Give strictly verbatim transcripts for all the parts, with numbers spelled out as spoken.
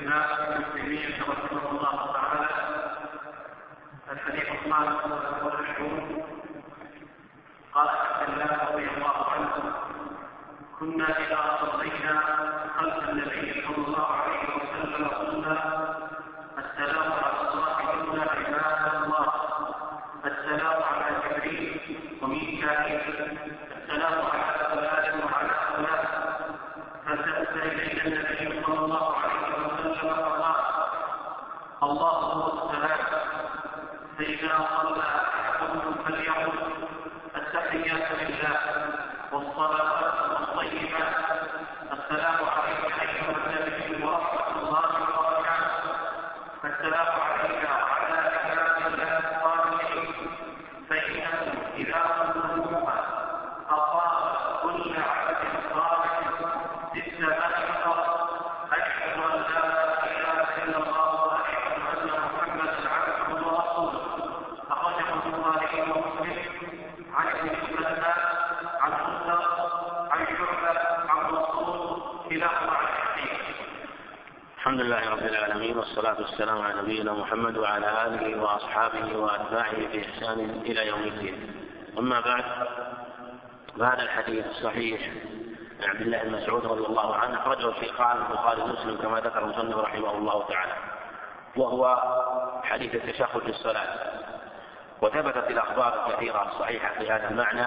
الإسلام المسلمين رحمه الله تعالى. الحديث عثمان والعشرون قال عبد الله رضي الله عنه: كنا إذا صلينا خلف النبي صلى الله عليه وسلم قلنا: السلام على صاحبنا عباد الله، السلام على جبريل وميكائيل، السلام على فلان وعلى فلان. فسأل النبي صلى الله عليه وسلم فقال: الله هو السلام، فإذا صلى أحدكم فليقل: التحيات لله والصلوات والطيبات، السلام عليك أيها النبي ورحمة الله وبركاته، السلام عليك وعلى عباد الله الصالحين. فإنه إذا قلتموها أصاب كل عبد صالح في السماء والأرض: أشهد أن لا إله إلا الله وأشهد أن محمدا عبده ورسوله. أخرجه البخاري ومسلم عن ابن مسعود عن موسى عن شعبة عن رسول كلاهما عن الحديث. الحمد لله رب العالمين، والصلاة والسلام على نبينا محمد وعلى آله وأصحابه وأتباعه بإحسان إلى يوم الدين. أما بعد، فهذا الحديث الصحيح عن عبد الله بن مسعود رضي الله عنه أخرجه الشيخان البخاري ومسلم كما ذكر المصنف رحمه الله تعالى، وهو حديث التشهد في الصلاة. وثبتت الأخبار الكثيرة الصحيحة في هذا المعنى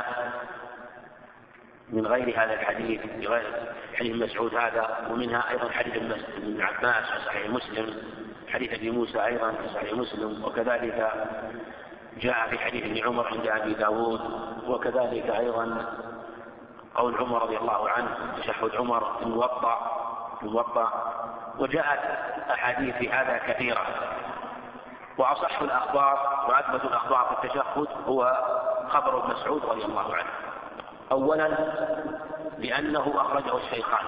من غير هذا الحديث، بغير حديث مسعود هذا، ومنها أيضا حديث ابن عباس في صحيح مسلم، حديث ابن موسى أيضا في صحيح مسلم، وكذلك جاء في حديث ابن عمر عند أبي داود، وكذلك أيضا قول عمر رضي الله عنه تشهد عمر في الموطأ الموطأ وجاءت أحاديث في هذا كثيرة. وأصح الأخبار وأثبت الأخبار في التشهد هو خبر ابن مسعود رضي الله عنه، أولا لأنه أخرجه الشيخان.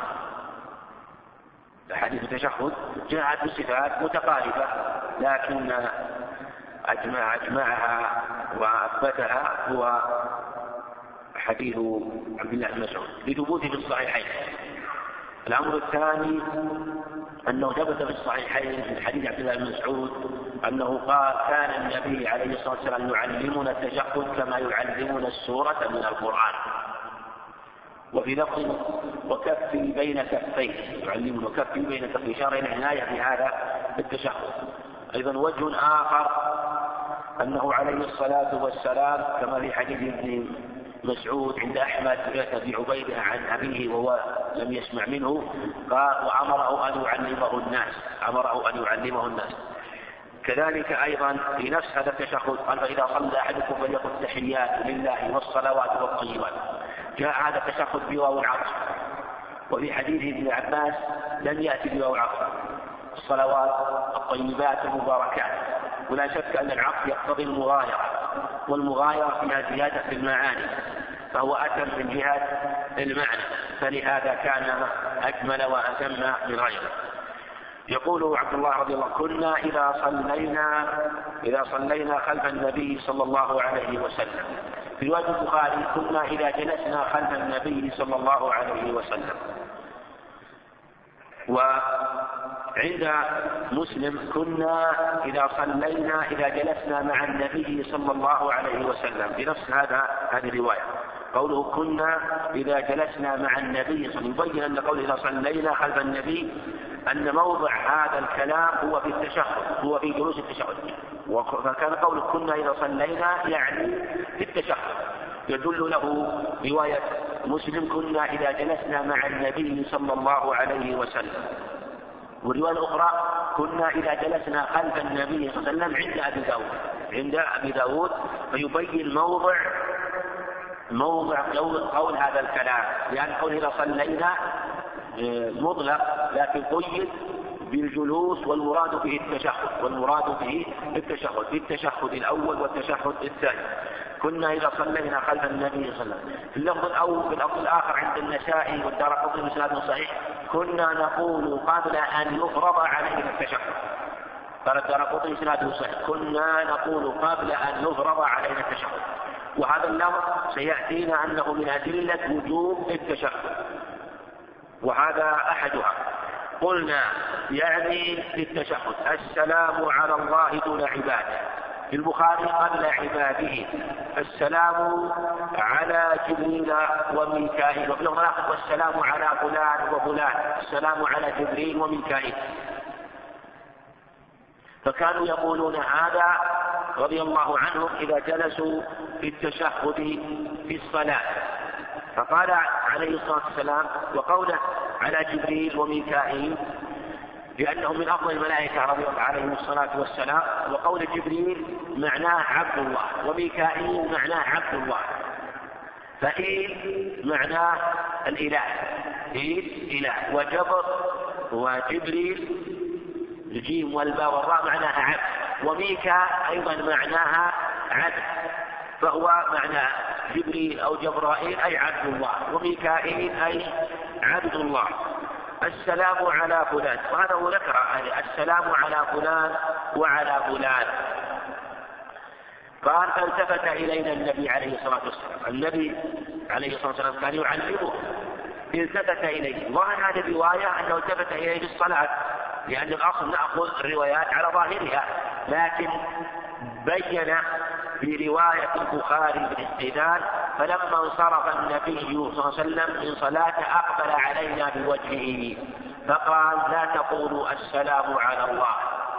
حديث التشهد جاءت بصفات متقاربة، لكن أجمع أجمعها وأثبتها هو حديث عبد الله بن مسعود لثبوته في الصحيحين. الأمر الثاني أنه ثبت في الصحيحين من حديث عبد الله بن مسعود أنه قال: كان النبي عليه الصلاة والسلام يعلمنا التشهد كما يعلمنا السورة من القرآن. وفي لفظ: وكفي بين كفيه، يعلمنا كفي بين كفيه، إشارة إلى العناية في هذا التشهد. أيضا وجه آخر أنه عليه الصلاة والسلام كما في حديث ابن مسعود عند أحمد بن عبيدة عن أبيه وهو لم يسمع منه، قال: وأمره أن يعلمه الناس أمره أن يعلمه الناس. كذلك أيضا في نفس هذا التشهد قال: فإذا صلى أحدكم فليقل التحيات لله والصلوات والطيبات. جاء هذا التشهد بواو العطف، وفي حديث ابن عباس لم يأتي بواو العطف: الصلوات الطيبات المباركات. ولا شك أن العطف يقتضي المغايرة، والمغايرة فيها زيادة في المعاني، فهو أتم من جهة المعنى، فلهذا كان أجمل وأتم من غيره. يقول عبد الله رضي الله: كنا إذا صلينا إذا صلينا خلف النبي صلى الله عليه وسلم. في رواية البخاري: كنا إذا جلسنا خلف النبي صلى الله عليه وسلم. وعند مسلم: كنا إذا صلينا إذا جلسنا مع النبي صلى الله عليه وسلم، بنفس هذا هذه الرواية. قوله كنا إذا جلسنا مع النبي صلى الله عليه وسلم يبين أن قوله إذا صلينا خلف النبي أن موضع هذا الكلام هو في التشهد، هو في جلوس التشهد. فكان قول كنا إذا صلينا يعني في التشهد، يدل له رواية مسلم: كنا إذا جلسنا مع النبي صلى الله عليه وسلم. والرواية الأخرى: كنا إذا جلسنا خلف النبي صلى الله عليه وسلم عند أبي داود عند أبي داود فيبين موضع موضع قول هذا الكلام، لأن قول إذا صلينا مطلق لكن قيد بالجلوس، والمراد به التشهد والمراد به التشهد في التشهد الأول والتشهد الثاني. كنا إذا صلينا خلف النبي صلى الله عليه وسلم. في اللفظ الأول في اللفظ الآخر عند النسائي والدارقطني بإسناد صحيح: كنا نقول قبل أن يفرض علينا التشهد. قال الدارقطني بإسناد صحيح: كنا نقول قبل أن يفرض علينا التشهد. وهذا اللفظ سيأتينا أنه من أدلة وجوب التشهد، وهذا أحدها. قلنا يعني في التشهد السلام على الله دون عباده. في البخاري قبل عباده السلام على جبريل وميكائيل، وفي الآخر والسلام على فلان وفلان، السلام على جبريل وميكائيل. فكانوا يقولون هذا رضي الله عنهم إذا جلسوا في التشهد في الصلاة. فقال عليه الصلاة والسلام وقوله على جبريل وميكائيل لأنهم من أفضل الملائكة رضي الله عليهم الصلاة والسلام، وقول جبريل معناه عبد الله وميكائيل معناه عبد الله، فإيل معناه الإله، إيل إله، وجبر وجبريل الجيم والباء والراء معناها عبد، وميكا أيضا معناها عبد، فهو معناه جبريل أو جبرائيل أي عبد الله، وميكائيل أي عبد الله. السلام على فلان، وهذا هو ذكر السلام على فلان وعلى فلان. قال فالتفت إلينا النبي عليه الصلاة والسلام، النبي عليه الصلاة والسلام كان يعلمه، التفت إليه. ظاهر هذه الرواية أنه التفت إليه في الصلاة، لأن الأصل نأخذ الروايات على ظاهرها، لكن بين في رواية البخاري بالاستئذان فلما انصرف النبي صلى الله عليه وسلم من صلاته أقبل علينا بوجهه فقال لا تقولوا السلام على الله،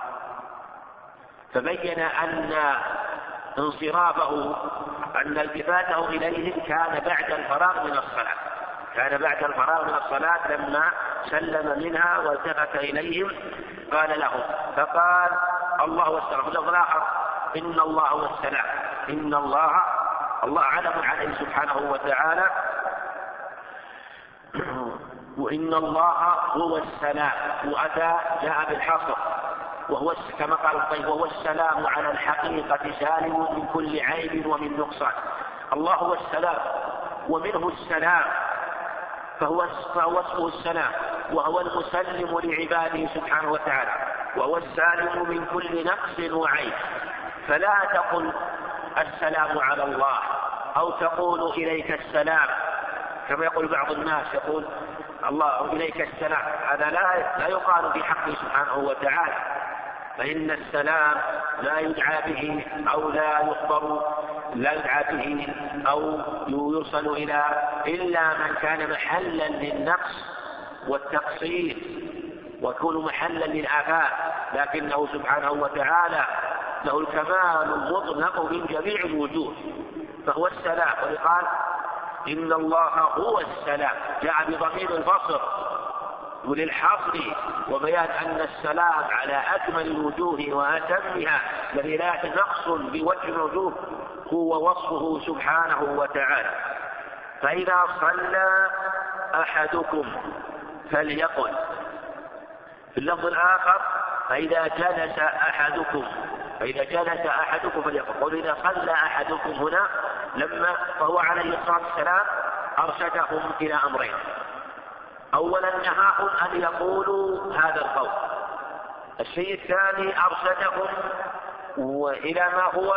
فبين أن انصرافه أن التفاته إليهم كان بعد الفراغ من الصلاة، كان بعد الفراغ من الصلاة لما سلم منها والتفت إليهم قال لهم، فقال الله والسلام. اللفظ الآخر إن الله والسلام، إن الله الله علم عليه سبحانه وتعالى، وإن الله هو السلام، وأتى جاء بالحصر وهو كما قال الطيب وهو السلام على الحقيقة سالم من كل عيب ومن نقصان. الله هو السلام ومنه السلام، فهو فهو اسمه السلام، وهو المسلم لعباده سبحانه وتعالى، وهو السالم من كل نقص وعيب. فلا تقل السلام على الله أو تقول إليك السلام كما يقول بعض الناس، يقول الله إليك السلام، هذا لا لا يقال في حقه سبحانه وتعالى، فإن السلام لا يدعى به أو لا يخبر لا يدعى به أو يرسل إلى إلا من كان محلا للنقص والتقصير ويكون محلا للآفات، لكنه سبحانه وتعالى له الكمال المطلق من جميع الوجوه، فهو السلام. ولقال إن الله هو السلام، جاء بضمير الفصل وللحصر وبيان أن السلام على أكمل الوجوه وأتمها الذي لا نقص بوجه الوجوه هو وصفه سبحانه وتعالى. فإذا صلى أحدكم فليقل، في اللفظ الآخر فإذا جلس أحدكم فإذا جلس أحدكم فليقل. قل إذا صلى أحدكم هنا لما فهو عليه الصلاة والسلام أرشدهم إلى أمرين، أولا نهاهم أن يقولوا هذا القول، الشيء الثاني أرشدهم إلى ما هو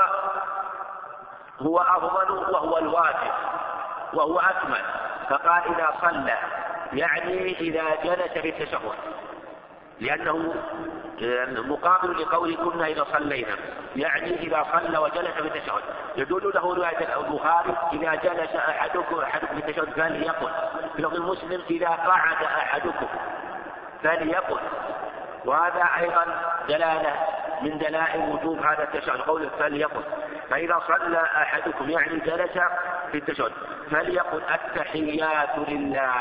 هو أفضل وهو الواجب وهو أكمل، فقال إذا صلى يعني إذا جلس في التشهد، لأنه مقابل لقول كنا إذا صلينا، يعني إذا صلى وجلس في التشهد. يدل له رواية البخاري إذا جلس أحدكم أحدكم في التشهد فليقل، في لفظ المسلم إذا قعد أحدكم فليقل، وهذا أيضا دلالة من دلائل وجوب هذا التشهد قول فليقل. فإذا صلى أحدكم يعني جلس في التشهد فليقل التحيات لله.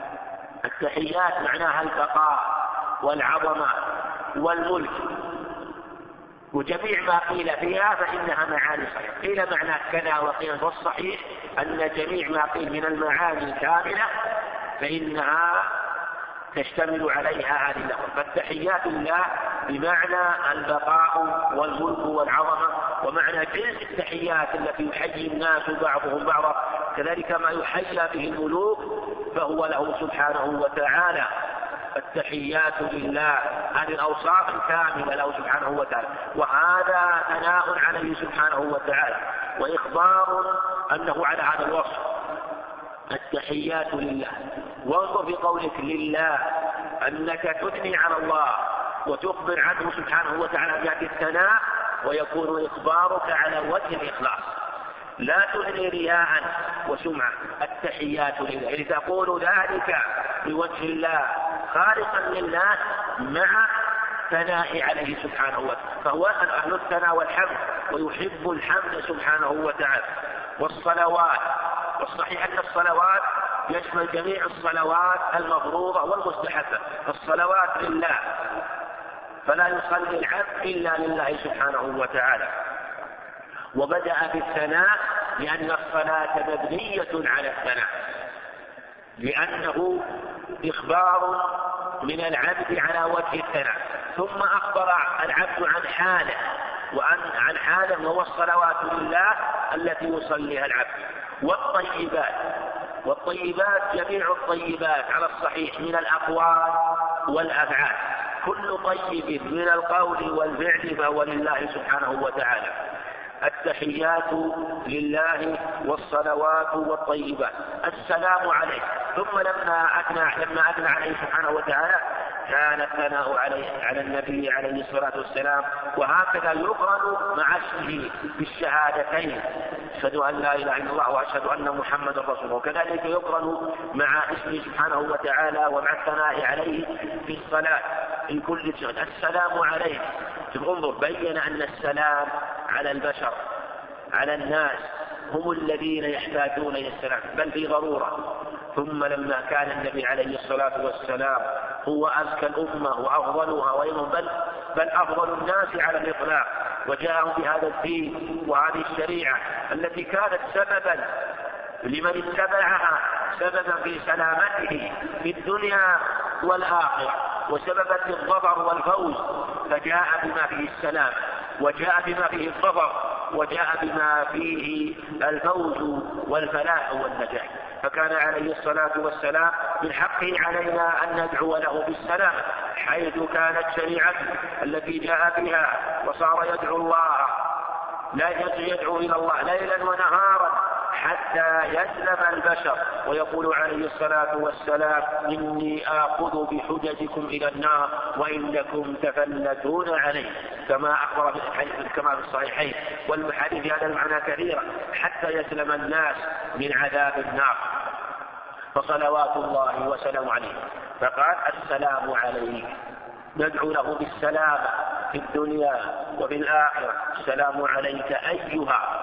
التحيات معناها البقاء والعظمة والملك، وجميع ما قيل فيها فإنها معاني صحيحة، قيل معنى كذا وقيل، والصحيح أن جميع ما قيل من المعاني الكاملة فإنها تشتمل عليها هذه اللفظة. فالتحيات لله بمعنى البقاء والملك والعظمة، ومعنى جنس التحيات التي يحيي الناس بعضهم بعضا كذلك ما يحيى به الملوك فهو له سبحانه وتعالى. التحيات لله هذه الأوصاف الكاملة له سبحانه وتعالى، وهذا ثناء عليه سبحانه وتعالى وإخبار أنه على هذا الوصف. التحيات لله. وانظر في قولك لله أنك تثني على الله وتخبر عنه سبحانه وتعالى بهذه الثناء، ويكون إخبارك على وجه الإخلاص، لا تثني رياء وسمعة. التحيات لله، يعني تقول ذلك بوجه الله خالصا لله مع ثناء عليه سبحانه وتعالى، فهو أهل الثناء والحمد ويحب الحمد سبحانه وتعالى. والصلوات، والصحيح أن الصلوات يشمل جميع الصلوات المفروضة والمستحبة، الصلوات لله، فلا يصلي العبد إلا لله سبحانه وتعالى. وبدأ بالثناء لأن الصلاة مبنية على الثناء، لأنه إخبار من العبد على وجه الثناء، ثم أخبر العبد عن حاله وعن عن حاله وهو الصلوات لله التي يصليها العبد. والطيبات، والطيبات جميع الطيبات على الصحيح من الأقوال والأفعال، كل طيب من القول والفعل فهو لله سبحانه وتعالى. التحيات لله والصلوات والطيبات. السلام عليه، ثم لما أثنى لما أثنى عليه سبحانه وتعالى كان الثناء عليه على النبي عليه الصلاة والسلام، وهكذا يقرن مع اسمه بالشهادتين، أشهد أن لا إله إلا الله وأشهد أن محمدا رسول الله، وكذلك يقرن مع اسمه سبحانه وتعالى ومع الثناء عليه في الصلاة في كل شيء. السلام عليه، انظر، بين أن السلام على البشر على الناس هم الذين يحتاجون إلى السلام بل في ضرورة. ثم لما كان النبي عليه الصلاة والسلام هو أزكى الأمة وأفضلها وإنهم بل, بل أفضل الناس على الإطلاق، وجاءهم بهذا الدين وهذه الشريعة التي كانت سببا لمن اتبعها، سببا في سلامته في الدنيا والآخرة، وسببا للظفر والفوز، فجاء بما فيه السلام، وجاء بما فيه الظفر، وجاء بما فيه الفوز والفلاح والنجاح. فكان عليه الصلاة والسلام من حقه علينا أن ندعو له بالسلام، حيث كانت شريعته التي جاء بها وصار يدعو الله لا يدعو إلى الله ليلا ونهارا حتى يسلم البشر، ويقول عليه الصلاة والسلام: إني آخذ بحججكم إلى النار وإنكم تفلتون عليه، كما أخبر في الحديث كما في الصحيحين. والحديث في هذا المعنى كثيرا حتى يسلم الناس من عذاب النار. فصلوات الله وسلام عليه، فقال: السلام عليك، ندعو له بالسلام في الدنيا وفي الآخرة. السلام عليك أيها،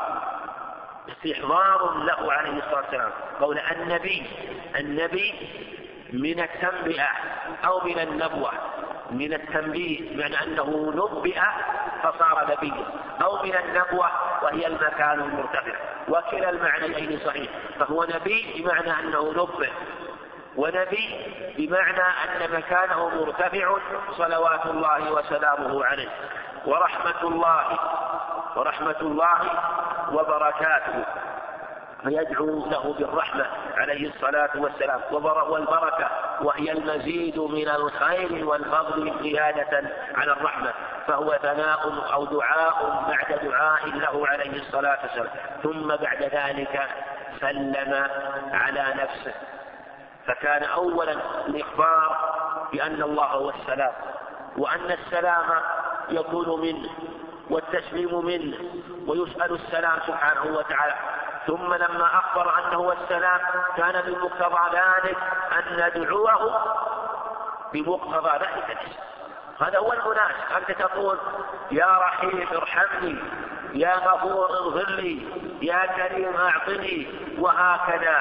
استحضار له عليه الصلاة والسلام. قول النبي، النبي من التنبئة أو من النبوة، من التنبيه معنى أنه نبئ فصار نبيا، أو من النبوة وهي المكان المرتفع، وكلا المعنيين صحيح. فهو نبي بمعنى أنه نبئ، ونبي بمعنى أن مكانه مرتفع، صلوات الله وسلامه عليه. ورحمة الله ورحمة الله وبركاته، فيدعو له بالرحمة عليه الصلاة والسلام، والبركة وهي المزيد من الخير والفضل زيادة على الرحمة، فهو ثناء أو دعاء بعد دعاء له عليه الصلاة والسلام. ثم بعد ذلك سلم على نفسه، فكان أولا الإخبار بأن الله هو السلام، وأن السلام يكون منه والتسليم منه، ويسأل السلام سبحانه وتعالى. ثم لما أخبر أنه هو السلام كان من مقتضى ذلك أن ندعوه بمقتضى ذلك الاسم. هذا هو المناسب، أنت تقول: يا رحيم ارحمني، يا غفور اغفر لي، يا كريم أعطني، وهكذا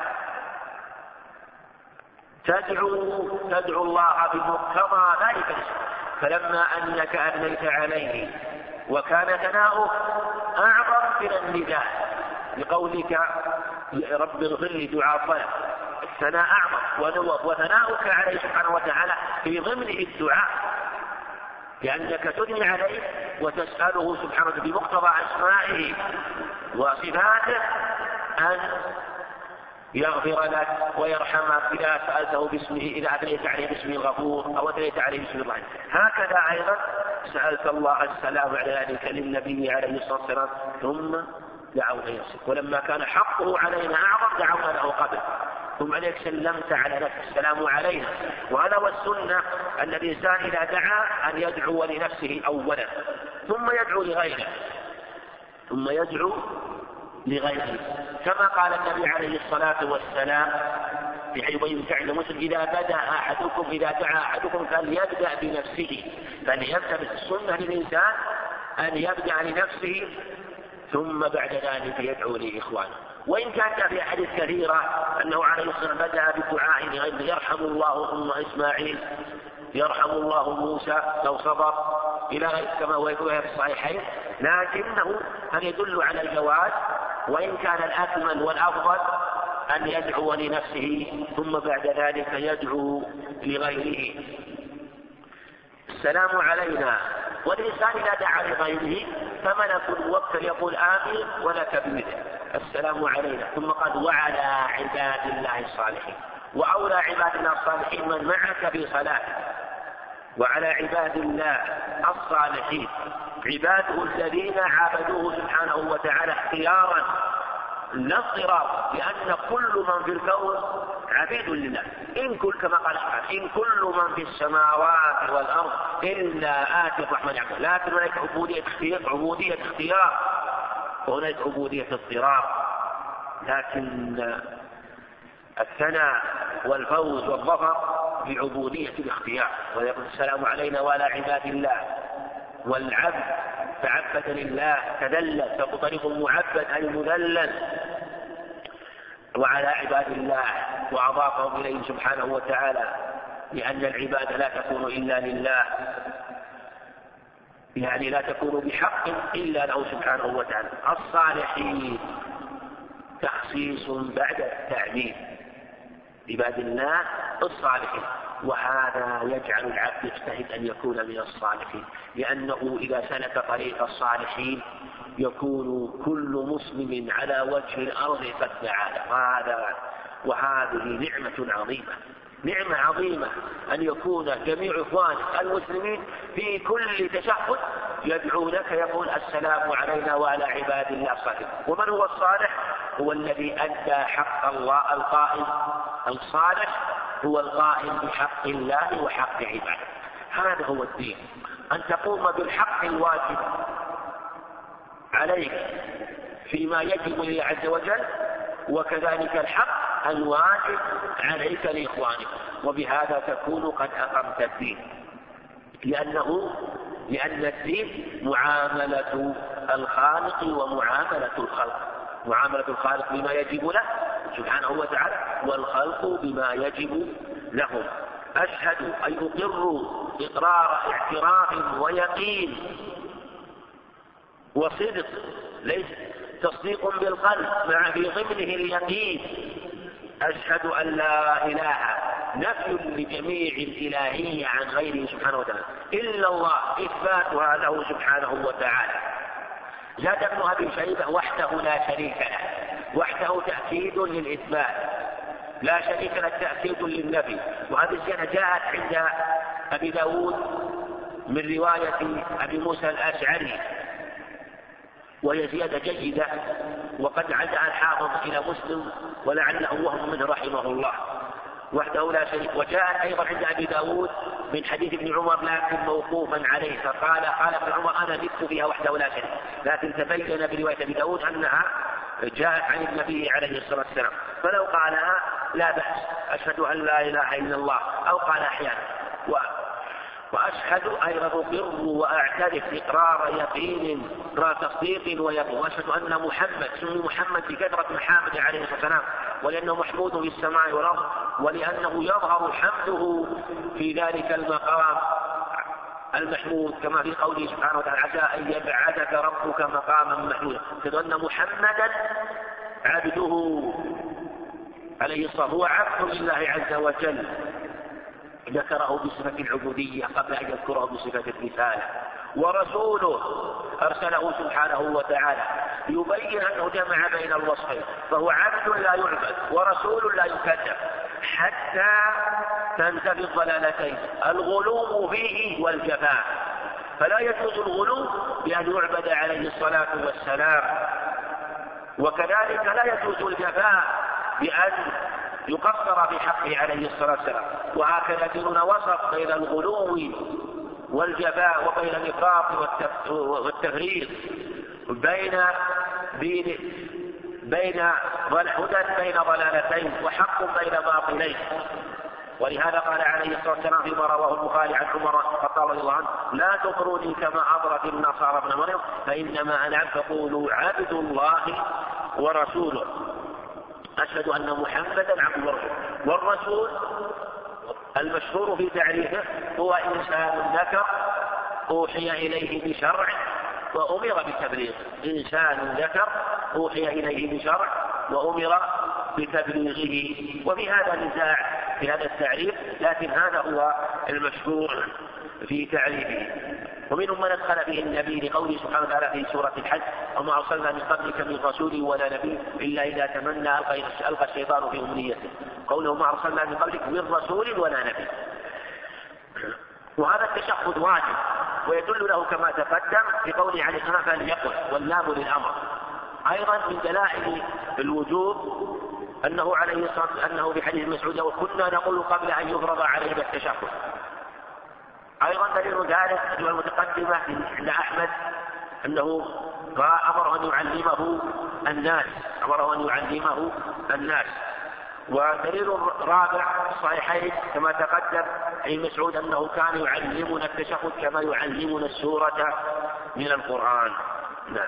تدعو تدعو الله بمقتضى ذلك الاسم. فلما أنك أثنيت عليه وكان ثناؤه أعظم من النداء، لقولك رب اغفر لي دعاء طلب، الثناء أعظم، وثناؤك عليه سبحانه وتعالى في ضمنه الدعاء، لأنك تثني عليه وتسأله سبحانه بمقتضى أسمائه وصفاته أن يغفر لك ويرحمك إذا سألته باسمه، إذا أثنيت عليه باسمه الغفور أو أثنيت عليه باسمه الرحيم. هكذا أيضا سألت الله السلام على ذلك للنبي عليه الصلاة والسلام، ثم دعونا يصل. ولما كان حقه علينا أعظم دعونا له قبل، ثم عليك سلمت على نفسك السلام علينا. وهذا هو السنة أن الإنسان إذا دعا أن يدعو لنفسه أولا ثم يدعو لغيره ثم يدعو لغيره كما قال النبي عليه الصلاة والسلام في حديث عند مسلم: إذا بدأ أحدكم إذا دعا أحدكم فليبدأ بنفسه. فليبدأ بالسنة للإنسان أن يبدأ لنفسه ثم بعد ذلك يدعو لإخوانه. وإن كانت في أحاديث كثيرة أنه عليه الصلاة والسلام بدأ بدعاء لغيره: يرحم الله أم إسماعيل، يرحم الله موسى لو صبر، إلى غير كما هو في الصحيحين. لكنه هل يدل على الجواز، وإن كان الأكمل والأفضل أن يدعو لنفسه ثم بعد ذلك يدعو لغيره. السلام علينا. والإنسان إذا دعا لغيره فملك الموكل يقول آمين ولك بمثل السلام علينا. ثم قال: وعلى عباد الله الصالحين. وأولى عباد الله الصالحين من معك في صلاته. وعلى عباد الله الصالحين عباده الذين عابدوه سبحانه وتعالى اختيارا لا اضطرار، لأن كل من في الكون عبيد لله. إن كل كما قال إن كل من في السماوات والأرض إلا آتي الرحمن عبدا. لكن هناك عبودية اختيار عبودية اختيار وهناك عبودية اضطرار. لكن الثناء والفوز والظفر بعبودية الاختيار. ويقول: السلام علينا وعلى عباد الله. والعبد تعبد لله تذلل، فطريق المعبد أي مذلل. وعلى عباد الله وأضافهم إليه سبحانه وتعالى، لأن العبادة لا تكون إلا لله، يعني لا تكون بحق إلا له سبحانه وتعالى. الصالحين تخصيص بعد التعميم، عباد الله الصالحين. وهذا يجعل العبد يجتهد أن يكون من الصالحين، لأنه إذا سلك طريق الصالحين يكون كل مسلم على وجه الأرض قد دعا له. وهذا وهذه نعمة عظيمة، نعمة عظيمة أن يكون جميع إخوانك المسلمين في كل تشهد يدعو لك يقول: السلام علينا وعلى عباد الله الصالحين. ومن هو الصالح؟ هو الذي أدى حق الله. القائم الصالح هو القائم بحق الله وحق عباده. هذا هو الدين، أن تقوم بالحق الواجب عليك فيما يجب لله عز وجل، وكذلك الحق الواجب عليك لإخوانك، وبهذا تكون قد أقمت الدين. لأنه لأن الدين معاملة الخالق ومعاملة الخلق، معاملة الخالق بما يجب له سبحانه وتعالى، والخلق بما يجب لهم. أشهد أي أقر إقرار اعتراف ويقين وصدق، ليس تصديق بالقلب مع في ضمنه اليقين. أشهد أن لا إله، نفي لجميع الإلهية عن غيره سبحانه وتعالى إلا الله، إثباتها له سبحانه وتعالى. زاد ابن أبي شيبة: وحده لا شريك له. وحده تأكيد للإثبات، لا شريك له تأكيد للنفي. وهذه الزيادة جاءت عند أبي داود من رواية أبي موسى الأشعري، وهي زيادة جيدة، وقد عزها الحافظ إلى مسلم ولعله وهم منه رحمه الله. وحده لا شريك. وجاءت أيضا عند أبي داود من حديث ابن عمر لكن موقوفا عليه، فقال قال ابن عمر: أنا زدت فيها وحده لا شريك. لكن تبين برواية أبي داود أنها جاءت عن النبي عليه الصلاة والسلام. فلو قالها لا بأس، أشهد أن لا إله إلا الله، أو قال أحيانا. و... وأشهد أيضا أقر وأعترف إقرار يقين، إقرار تصديق ويقين. وأشهد أن محمد سمي محمد بكثرة محامد عليه الصلاة والسلام، ولأنه محمود في السماء والأرض، ولأنه يظهر حمده في ذلك المقام المحمود، كما في قوله سبحانه وتعالى: عسى أن يبعثك ربك مقاما محمودا. أشهد أن محمدا عبده عليه الصلاة هو عبد لله عز وجل، ذكره بصفة العبودية قبل أن يذكره بصفة الرسالة. ورسوله أرسله سبحانه وتعالى يبين أنه جمع بين الوصفين، فهو عبد لا يعبد ورسول لا يكذب، حتى تنتفي الضلالتين: الغلو فيه والجفاء. فلا يجوز الغلو بأن يعبد عليه الصلاة والسلام، وكذلك لا يجوز الجفاء بأن يقصر في حقه عليه الصلاة والسلام. وهكذا ديننا وسط بين الغلو والجفاء وبين الإفراط والتفريط، بين بين بين هدى بين ضلالتين وحق بين باطلين. ولهذا قال عليه الصلاة والسلام فيما رواه البخاري عن عمر الخطاب رضي الله عنه: لا تطروني كما أطرت النصارى ابن مريم فإنما أنا عبد، فقولوا عبد الله ورسوله. أشهد أن محمدا عبد الله والرسول. المشهور في تعريفه هو إنسان ذكر أوحي إليه بشرع وأمر بتبليغه. إنسان ذكر أوحي إليه بشرع وأمر بتبليغه. وفي هذا نزاع في هذا التعريف، لكن هذا هو المشهور في تعريفه. ومنهم من أدخل به النبي لقوله سبحانه وتعالى في سورة الحج: وما أرسلنا من قبلك من رسول ولا نبي إلا إذا تمنى ألقى الشيطان في أمنيته. قوله ما أرسلنا من قبلك من رسول ولا نبي. وهذا التشهد واجب، ويدل له كما تقدم في قوله عليه الصلاة والسلام: فليقل، واللام للأمر. أيضا من دلائل الوجوب أنه عليه الصلاة والسلام أنه في حديث مسعود: وكنا نقول قبل أن يفرض علينا التشهد. أيضا دليل ذلك المتقدمة عند أحمد أنه أمره أن يعلمه الناس أمره أن يعلمه الناس. ودليل رابع الصحيحين كما تقدم عن مسعود أنه كان يعلمنا التشهد كما يعلمنا السورة من القرآن. نعم.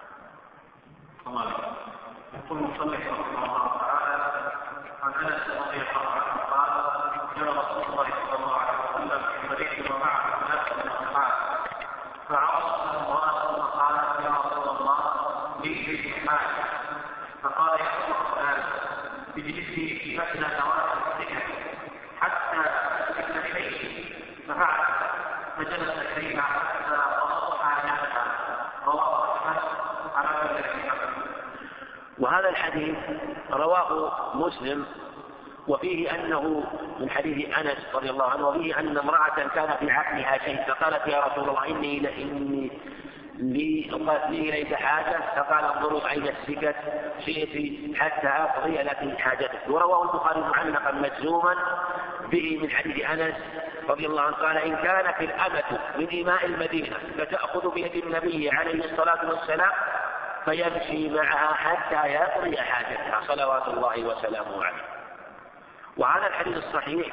يقول المصنف رحمه الله تعالى عن انس رضي الله عنه قال: جاء رسول الله صلى الله عليه وسلم في مريض ومعه ناس من الاصحاب فعرض امراه وقال: يا رسول الله لي في حاجه. فقال: يا رسول الله اجلسي فاتنا نواه السكن حتى تسكن اليه. ففعل فجلس اليه حتى اصبح نفسها. رواه احمد على ذلك. وهذا الحديث رواه مسلم، وفيه أنه من حديث أنس رضي الله عنه، وفيه أن امرأة كان في عقلها شيء فقالت: يا رسول الله إني إني لي قالت لي إليك حاجة. فقال: انظروا عين السكت شئت حتى أقضي لك حاجتك. ورواه البخاري معلقا مجزوما به من حديث أنس رضي الله عنه قال: إن كانت الأمة من إماء المدينة فتأخذ بيد النبي عليه الصلاة والسلام فيمشي معها حتى يقضي حاجتها صلوات الله وسلامه عليه. وهذا الحديث الصحيح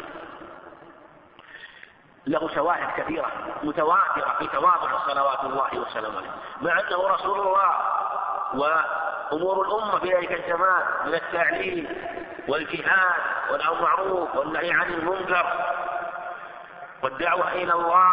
له شواهد كثيرة متواترة في تواضع صلوات الله وسلامه عليه، مع أنه رسول الله وأمور الأمة في ذلك الزمان من التعليم والجهاد والأمر بالمعروف والنهي عن المنكر والدعوة إلى الله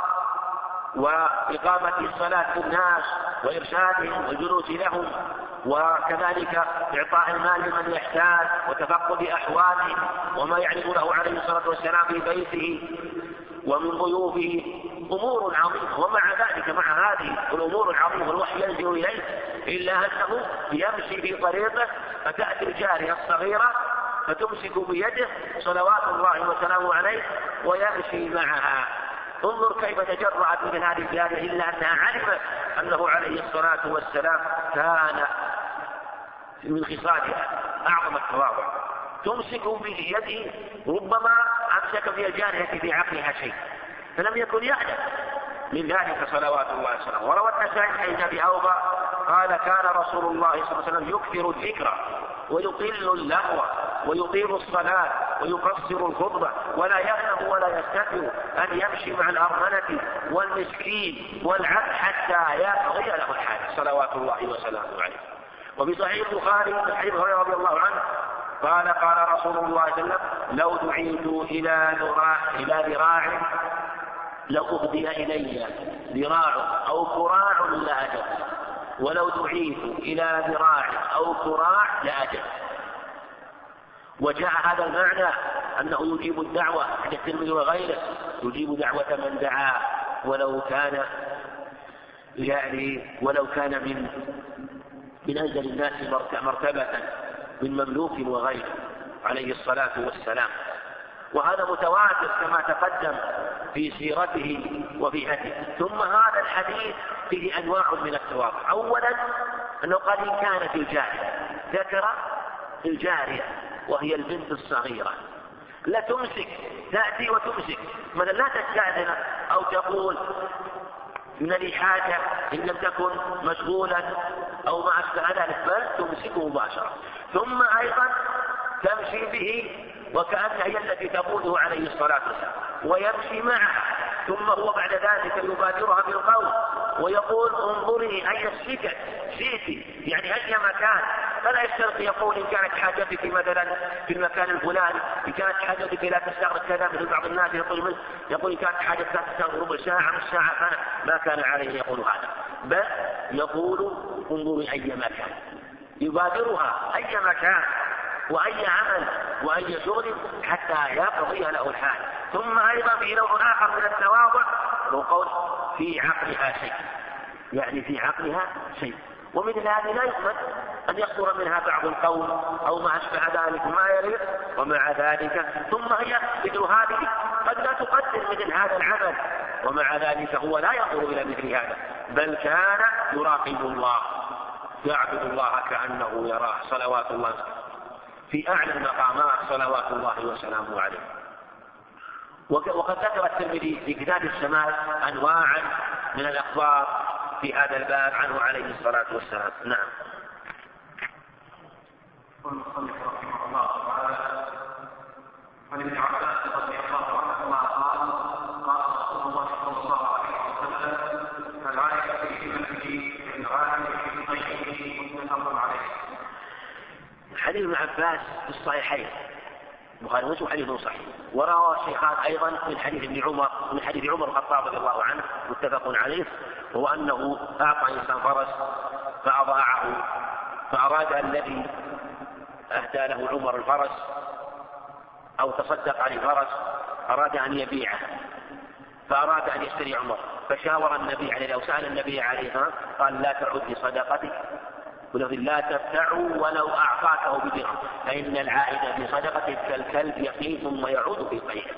وإقامة الصلاة للناس وإرشادهم والجلوس لهم، وكذلك إعطاء المال لمن يحتاج وتفقد أحواله وما يعرضونه عليه الصلاة والسلام في بيته ومن ضيوفه أمور عظيمة. ومع ذلك مع هذه الأمور العظيمة الوحي ينزل إليه إلا أنه يمشي في طريقه فتأتي الجارية الصغيرة فتمسك بيده صلوات الله وسلامه عليه ويمشي معها. انظر كيف تجرأت من هذه الجارية إلا أنها علمت أنه عليه الصلاة والسلام كان من خصالها أعظم التواضع، تمسك بيده ربما أمسك في الجارية في عقلها شيء فلم يكن يعلم من ذلك صلوات الله وسلامه. وروى النسائي عن أبي أوفى قال: كان رسول الله صلى الله عليه وسلم يكثر الذكر ويقل اللغو ويطيل الصلاة ويقصر الخطبة ولا يغنم ولا يستكبر أن يمشي مع الأرملة والمسكين والعبد حتى يقضي له الحاجة صلوات الله وسلامه عليه. وفي صحيح البخاري من حديث هريرة رضي الله عنه قال: قال رسول الله صلى الله عليه وسلم: لو دعيت إلى ذراع إلى ذراع لأهدي إلي ذراع أو كراع لأجبت، ولو دعيت إلى ذراع أو كراع لأجبت. وجاء هذا المعنى أنه يجيب الدعوة عند الترمذي وغيره، يجيب دعوة من دعا ولو كان يعني ولو كان من من أنزل الناس مرتبة من مملوك وغيره عليه الصلاة والسلام. وهذا متواتر كما تقدم في سيرته وفي هديه. ثم هذا الحديث فيه أنواع من التواضع. أولا أنه قال: إن كانت الجارية ذكر الجارية وهي البنت الصغيرة لا تمسك، تأتي وتمسك، مثلا لا تستأذن أو تقول إن لي حاجة إن لم تكن مشغولا أو ما أشبه ذلك، بل تمسكه مباشرة. ثم أيضا تمشي به وكأنها هي التي تقوده عليه الصلاة والسلام ويمشي معها، ثم هو بعد ذلك يبادرها بالقول ويقول انظري أي السكت شئتي، يعني أي مكان، فلا يشترط يقول إن كانت حاجتك مثلا في المكان الفلاني، إن كانت حاجتك لا تستغرق كذا، مثل بعض الناس يقول منه يقول إن كانت حاجتك لا تستغرق ربع ساعة نص ساعة، فأنا ما كان عليه يقول هذا، بل يقول انظري أي مكان، يبادرها أي مكان وأي عمل وأي شغل حتى يقضي له الحال. ثم أيضا في نوع آخر من التواضع وقول في عقلها شيء، يعني في عقلها شيء، ومثل هذه لا يؤمن أن يصدر منها بعض القول أو ما أشبه ذلك ما يليق، ومع ذلك ثم هي مثل هذه قد لا تقدر مثل هذا العمل، ومع ذلك هو لا ينظر إلى مثل هذا، بل كان يراقب الله يعبد الله كأنه يراه صلوات الله في أعلى المقامات صلوات الله وسلامه عليه. وقد ذكر الترمذي في كتاب الشمال أنواعا من الأخبار في هذا الباب عنه عليه الصلاة والسلام. نعم. والمصنف رحمه الله تعالى عن ابن عباس رضي الله عنهما قال قال رسول الله صلى الله عليه وسلم العالم في همته العالم في طيبه متفق عليه. حديث ابن عباس في الصحيحين البخاري ومسلم حديث صحيح، وروى الشيخان ايضا من حديث ابن عمر من حديث عمر الخطاب رضي الله عنه متفق عليه، وهو انه اعطى انسان فرس فاضاعه، فاراد الذي اهدى له عمر الفرس او تصدق عليه فرس اراد ان يبيعه، فاراد ان يشتري عمر، فشاور النبي عليه او سال النبي عليه الصلاه والسلام قال لا تعد بصدقتك ولو لا تبتعوا ولو أعطاكه بدرهم، فإن العائد بصدقة كالكلب يقي ثم يعود في قيئه.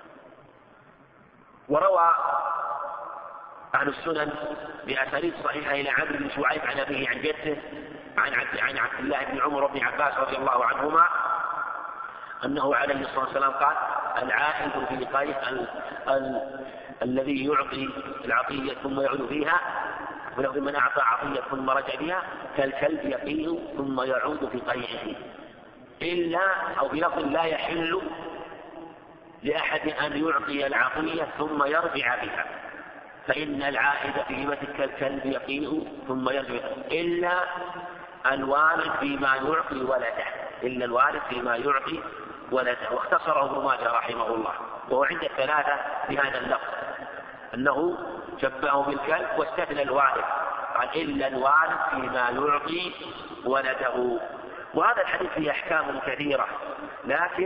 وروى أهل السنن بأسانيد صحيحة إلى عبد بن شعيب عن أبيه عن جده عن عبد, عن عبد الله بن عمر بن عباس رضي الله عنهما أنه عليه الصلاة والسلام قال العائد في قيء ال... ال... الذي يعطي العطية ثم يعود فيها، ولو من أعطى عطية ثم رجع بها كالكلب يقيه ثم يعود في قيئه، إلا أو بلفظ لا يحل لأحد أن يعطي العطية ثم يرجع بها، فإن العائد في همته كالكلب يقيه ثم يرجع، إلا الوالد فيما يعطي ولده، إلا الوالد فيما يعطي ولده. واختصره ابن ماجه رحمه الله، وهو عند الثلاثة بهذا اللفظ أنه شبهه بالكلب واستثنى الوالد، قال إلا الوالد فيما يعطي ولده. وهذا الحديث فيه أحكام كثيرة، لكن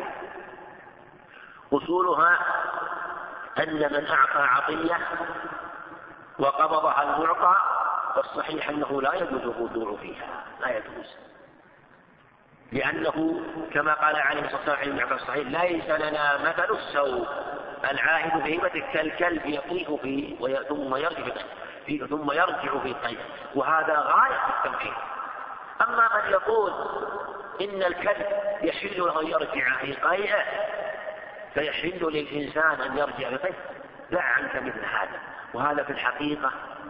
أصولها أن من أعطى عطية وقبضها المعطى فالصحيح أنه لا يجوز الرجوع فيها، لا يجوز، لأنه كما قال عليه الصلاة والسلام في الصحيح ليس لنا مثل السوء، العائد بهمته كالكلب يقيه فيه ثم يرجع فيه ثم يرجع في قيئه، وهذا غاية التمكين. أما من يقول إن الكلب يحل له أن يرجع في قيئه فيحل للإنسان أن يرجع في قيئه، دع عنك مثل هذا، وهذا في الحقيقة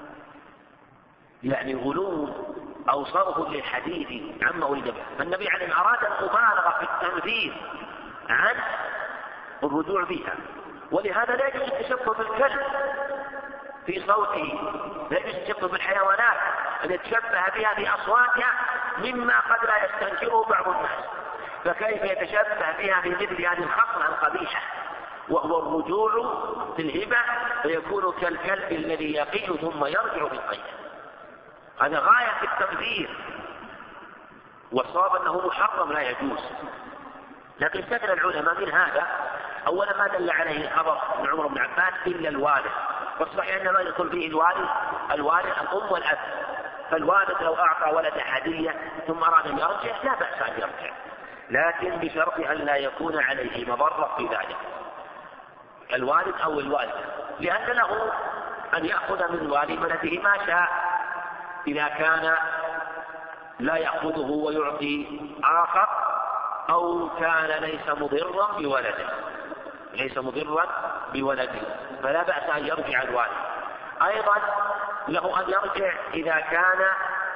يعني غلو أو صرف للحديث عما ولد به. فالنبي عليه أراد المبالغة في التنفيذ عن الرجوع فيها، ولهذا لا يجوز التشبه بالكلب في صوته، لا يجوز التشبه بالحيوانات أن يتشبه بها بأصواتها مما قد لا يستنكره بعض الناس، فكيف يتشبه بها في مثل هذه الخصلة القبيحة وهو الرجوع في الهبة، فيكون كالكلب الذي يقي ثم يرجع في قيئه. هذا غاية في التنفير، والصواب أنه محرم لا يجوز. لكن استثنى العلماء من هذا أولا ما دل عليه خبر من عمر بن عباس إلا الوالد، والصحيح أنه لا يدخل فيه الوالد الوالد الأم والأب، فالوالد لو أعطى ولد هدية ثم أراد أن يرجع لا بأس أن يرجع، لكن بشرط أن لا يكون عليه مضرة في ذلك الوالد أو الوالد، لأن له أن يأخذ من والدته ما شاء إذا كان لا يأخذه ويعطي آخر أو كان ليس مضرا بولده ليس مضرا بولده فلا بأس أن يرجع الوالد. أيضا له أن يرجع إذا كان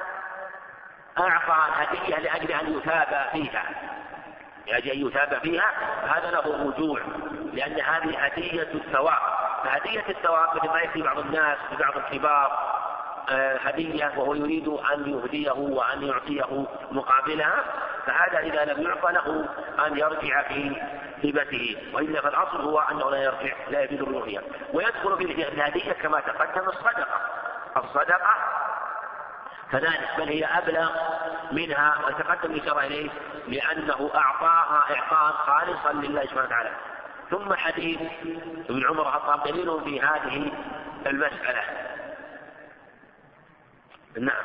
أعطى هدية لأجل أن يثاب فيها لأجل أن يثاب فيها هذا له رجوع، لأن هذه هدية الثواب. فهدية الثواب مثل ما يأتي بعض الناس بعض الكبار هدية وهو يريد أن يهديه وأن يعطيه مقابلها، فهذا إذا لم يعطى له أن يرجع في هبته، وإلا فالأصل هو أنه لا يرجع لا يجوز الرؤية. ويدخل في الهدية كما تقدم الصدقة الصدقة كذلك، بل هي أبلغ منها وتقدم الإشارة إليه لأنه أعطاها إعطاء خالصا لله سبحانه وتعالى. ثم حديث ابن عمر الخطاب دليل في هذه المسألة. نعم.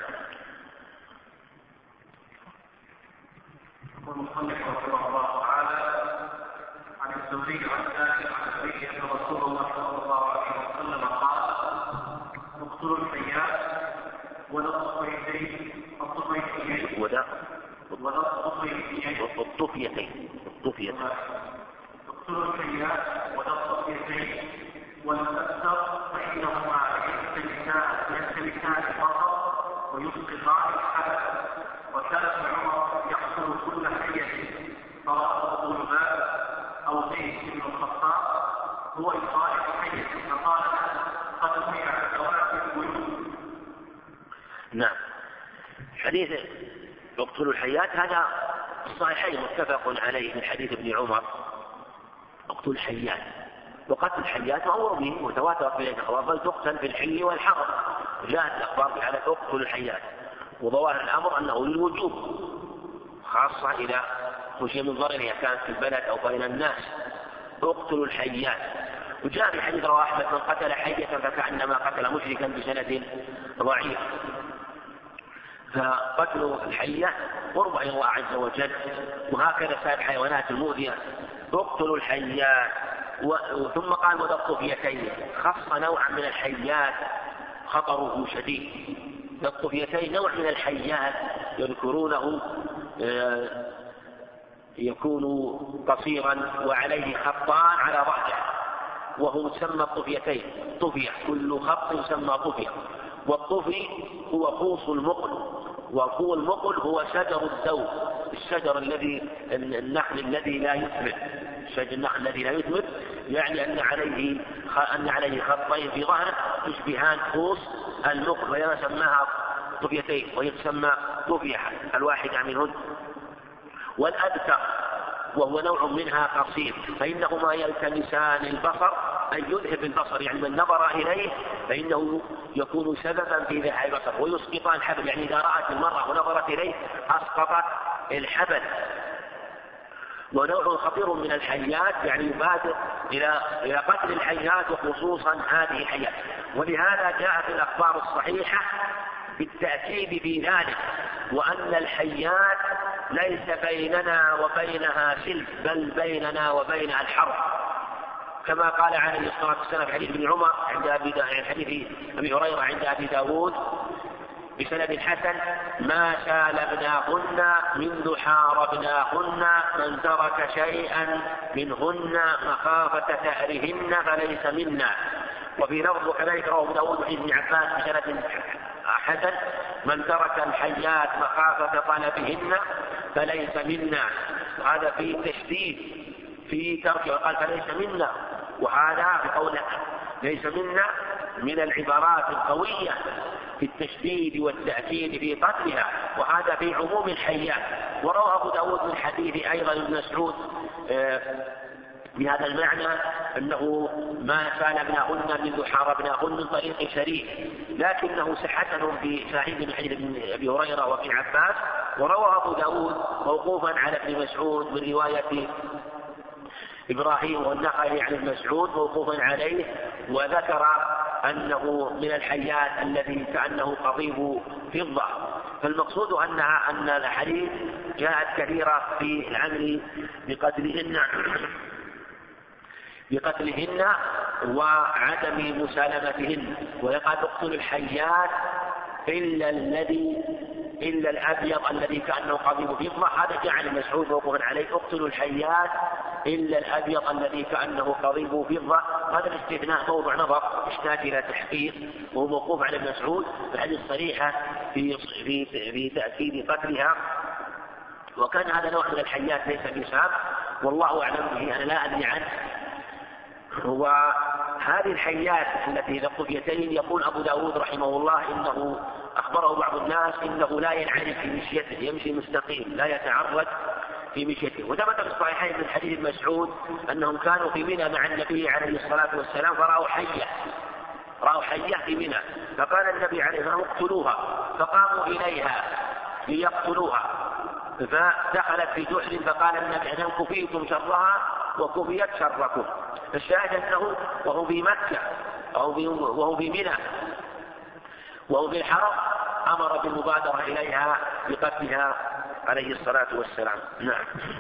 والمصنف رحمه الله تعالى عن الزهري عن سالم عن النبي ان رسول الله صلى الله عليه وسلم قال: اقتلوا الحيات ولا الطفيتين الطفيتين ولا ولا الطفيتين الطفيتين الطفيتين اقتلوا الحيات ولا الطفيتين والأكثر فإنهما يمتلكان الفقر ويسقطان الحدث. وكان ابن عمر يقتل كل حية فرأى الباب أو زيد بن الخطاب هو إصابة حية فقال: قد منع الزواج البيوت. نعم. حديث اقتلوا الحيات هذا الصحيحين متفق عليه من حديث ابن عمر اقتلوا الحيات. وقتل الحيات مأمور به وتواتر في الأخبار، بل تقتل في الحل والحرم، جاءت الأخبار على اقتلوا الحيات، وظواهر الأمر أنه للوجوب خاصة إذا خشي من ضررها كانت في البلد أو بين الناس. اقتلوا الحيات. وجاء في حديث رواه أحمد: من قتل حية فكأنما قتل مشركا بسند ضعيف. فقتل الحية قرب إلى الله عز وجل، وهكذا سائر الحيوانات المؤذية. اقتلوا الحيات. ثم قال: وذا الطفيتين، خص نوعا من الحيات خطره شديد. ذا الطفيتين نوع من الحيات يذكرونه يكون قصيرا وعليه خطان على ظهره، وهو يسمى الطفيتين. طفية، كل خط يسمى طفية. والطفي هو خوص المقل، وهو المقل هو شجر الدو، الشجر الذي النخل الذي لا يثمر، شجر النخل الذي لا يثمر، يعني أن عليه أن عليه خطين في ظهره يشبهان خوص المقل، وهي سماها طفيتين، وهي تسمى طفية الواحدة منهن. والأبتر وهو نوع منها قصير، فإنهما يلتمسان البصر، أن يذهب البصر، يعني من نظر إليه فإنه يكون سببا في ذهاب البصر، ويسقطان الحبل، يعني إذا رأت المرأة ونظرت إليه أسقطت الحبل. ونوع خطير من الحيات، يعني يبادر إلى إلى قتل الحيات، وخصوصا هذه الحيات. ولهذا جاءت الأخبار الصحيحة بالتأكيد في ذلك، وأن الحيات ليس بيننا وبينها سلف، بل بيننا وبينها الحرب، كما قال عليه الصلاة والسلام في حديث ابن عمر عند أبي دا... حديث أبي هريرة عند أبي داود بسند حسن: ما سالبناهن منذ حاربناهن، من ترك شيئا منهن مخافة ثأرهن فليس منا. وفي لفظ وكذلك رواه أبو داود عن ابن عباس بسند حسن: من ترك الحيات مخافة طلبهن فليس منا. هذا في تشديد في ترك، وقال فليس منا، وهذا بقوله ليس منا من العبارات القوية في التشديد والتأكيد في قتلها، وهذا في عموم الحيات. وروى أبو داود من حديث أيضا ابن مسعود بهذا المعنى أنه ما سالبناهن منذ حاربناهن من طريق شريف، لكنه حسن في صحيح من حديث أبي هريرة وابن عباس. وروى أبو داود موقوفا على ابن مسعود من رواية إبراهيم والنخعي عن ابن مسعود موقوفا عليه، وذكر أنه من الحيات الذي كأنه قضيب فضة. فالمقصود أنها أن الحديث جاءت كثيرة في العمل بقتلهن بقتلهن وعدم مسالمتهن. ويقال اقتل الحيات إلا الذي إلا الأبيض الذي كأنه قضيب فضة. هذا جعل مسعود موقوفا عليه اقتلوا الحيات إلا الأبيض الذي كأنه قضيب فضة. هذا الاستثناء موضوع نظر يحتاج إلى تحقيق، وهو موقوف على ابن مسعود الحديث الصريحة في في في تأكيد قتلها. وكان هذا نوع من الحيات ليس بسام، والله أعلم به، أنا لا أدري عنه. وهذه الحيات التي ذو قفيتين يقول أبو داود رحمه الله إنه أخبره بعض الناس إنه لا ينعرف في مشيته، يمشي مستقيم لا يتعرج في مشيته. وثبت في الصحيحين من حديث مسعود أنهم كانوا في منى مع النبي عليه الصلاة والسلام فرأوا حية رأوا حية في منى، فقال النبي عليه الصلاة والسلام اقتلوها، فقاموا إليها ليقتلوها فدخلت في جحر، فقال النبي أنهم كفيتم شرها وكفيت شركم. فالشاهد أنه وهو في مكة وهو في منى وهو في الحرم أمر بالمبادرة إليها بقتلها عليه الصلاة والسلام. نعم.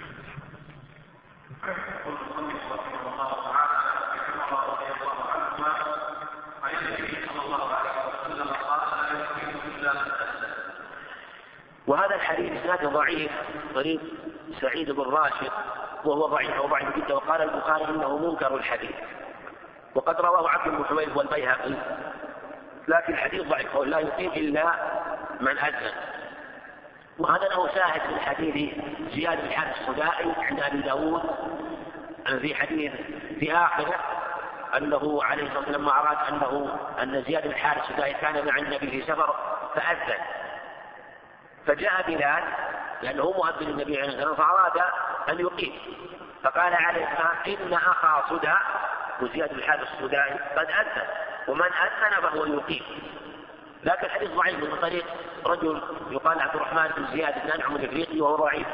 وهذا الحديث إسناده ضعيف طريق سعيد بن راشد وهو ضعيف وضعيف جدا، وقال البخاري إنه منكر الحديث، وقد رواه عبد بن حميد والبيهقي، لكن الحديث ضعيف لا يقيم إلا من أذن. وهذا له شاهد من حديث زياد بن حارث السدائي عند أبي داود في حديث في آخره أنه عليه الصلاة والسلام لما أراد أنه أن زياد بن حارث السدائي كان مع النبي في سفر فأذن، فجاء بلال لأنه مؤذن النبي عليه الصلاة والسلام فأراد أن يقيم، فقال عليه السلام إن أخا صدى وزياد بن حارث السدائي قد أذن، ومن أذن فهو يقيم. لكن الحديث ضعيف من طريق رجل يقال عبد الرحمن بن زياد بن أنعم الإفريقي وهو ضعيف.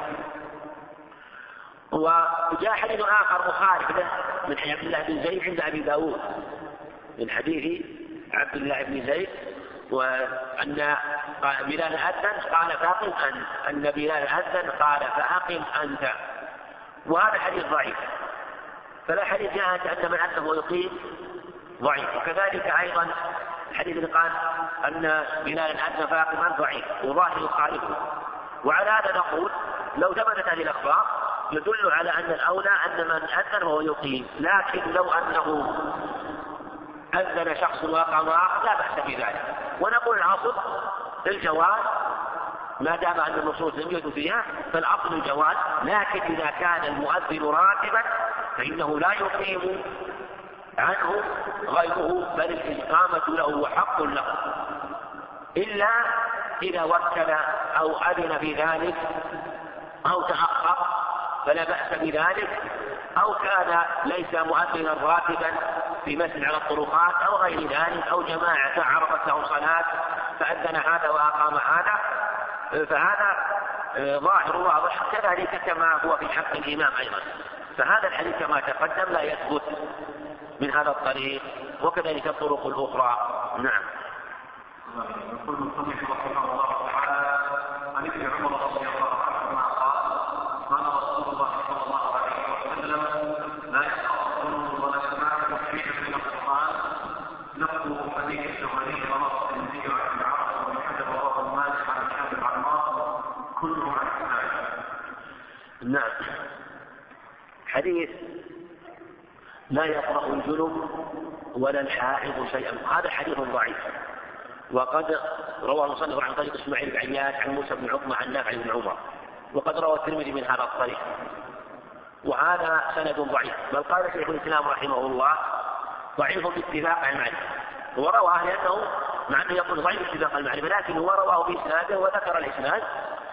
وجاء حديث آخر مخالف له من حديث عبد الله بن زيد عند أبي داود من حديث عبد الله بن زيد وأن بلال أذن قال فأقم أنت، أن بلال أذن قال فأقم أنت، وهذا حديث ضعيف. فلا حديث جاء أن من أذن ويقيم ضعيف. وكذلك أيضا الحديث اللي قال أن بلال أذن فأقم أنت ضعيف وظاهر يخالفه. وعلى هذا نقول لو ثبتت هذه الأخبار يدل على أن الأولى أن من أذن وهو يقيم، لكن لو أنه أذن شخص وأقام آخر لا بأس بذلك. ونقول الأصل الجواز ما دام أن النصوص لم يثبت فيها فالأصل الجواز، لكن إذا كان المؤذن راتبا فإنه لا يقيم عنه غيره، بل الإقامة له وحق له، إلا إذا وكل أو أذن في ذلك أو تأخر فلا بأس بذلك، أو كان ليس مؤذنا راتبا في مسجد على الطرقات أو غير ذلك، أو جماعة عرفت له صلاة فأذن هذا وأقام هذا، فهذا ظاهر واضح. كذلك كما هو في حق الإمام أيضا، فهذا الحديث كما تقدم لا يثبت من هذا الطريق، وكذلك الطرق الأخرى. نعم. يقول المصنف رحمه الله تعالى عن ابن عمر رضي الله عنهما قال قال رسول الله صلى الله عليه وسلم لا يقرأ الظلم ولا سماع حين من القرآن لفظ حديث الزهري رواه الترمذي عن عاصم بن حجر رواه مالك عن هشام بن عمار كله عن حماد. نعم. حديث لا يقرأ الجنب ولا الحائض شيئا، هذا حديث ضعيف، وقد روى المصنف عن طريق اسماعيل بن عياش عن موسى بن عقبة عن نافع بن عمر، وقد روى الترمذي من هذا الطريق، وهذا سند ضعيف، بل قال شيخ الإسلام رحمه الله ضعيف باتفاق المعرفة، ورواه لأنه مع أنه يقول ضعيف باتفاق المعرفة لكن هو رواه بإسناده وذكر الإسناد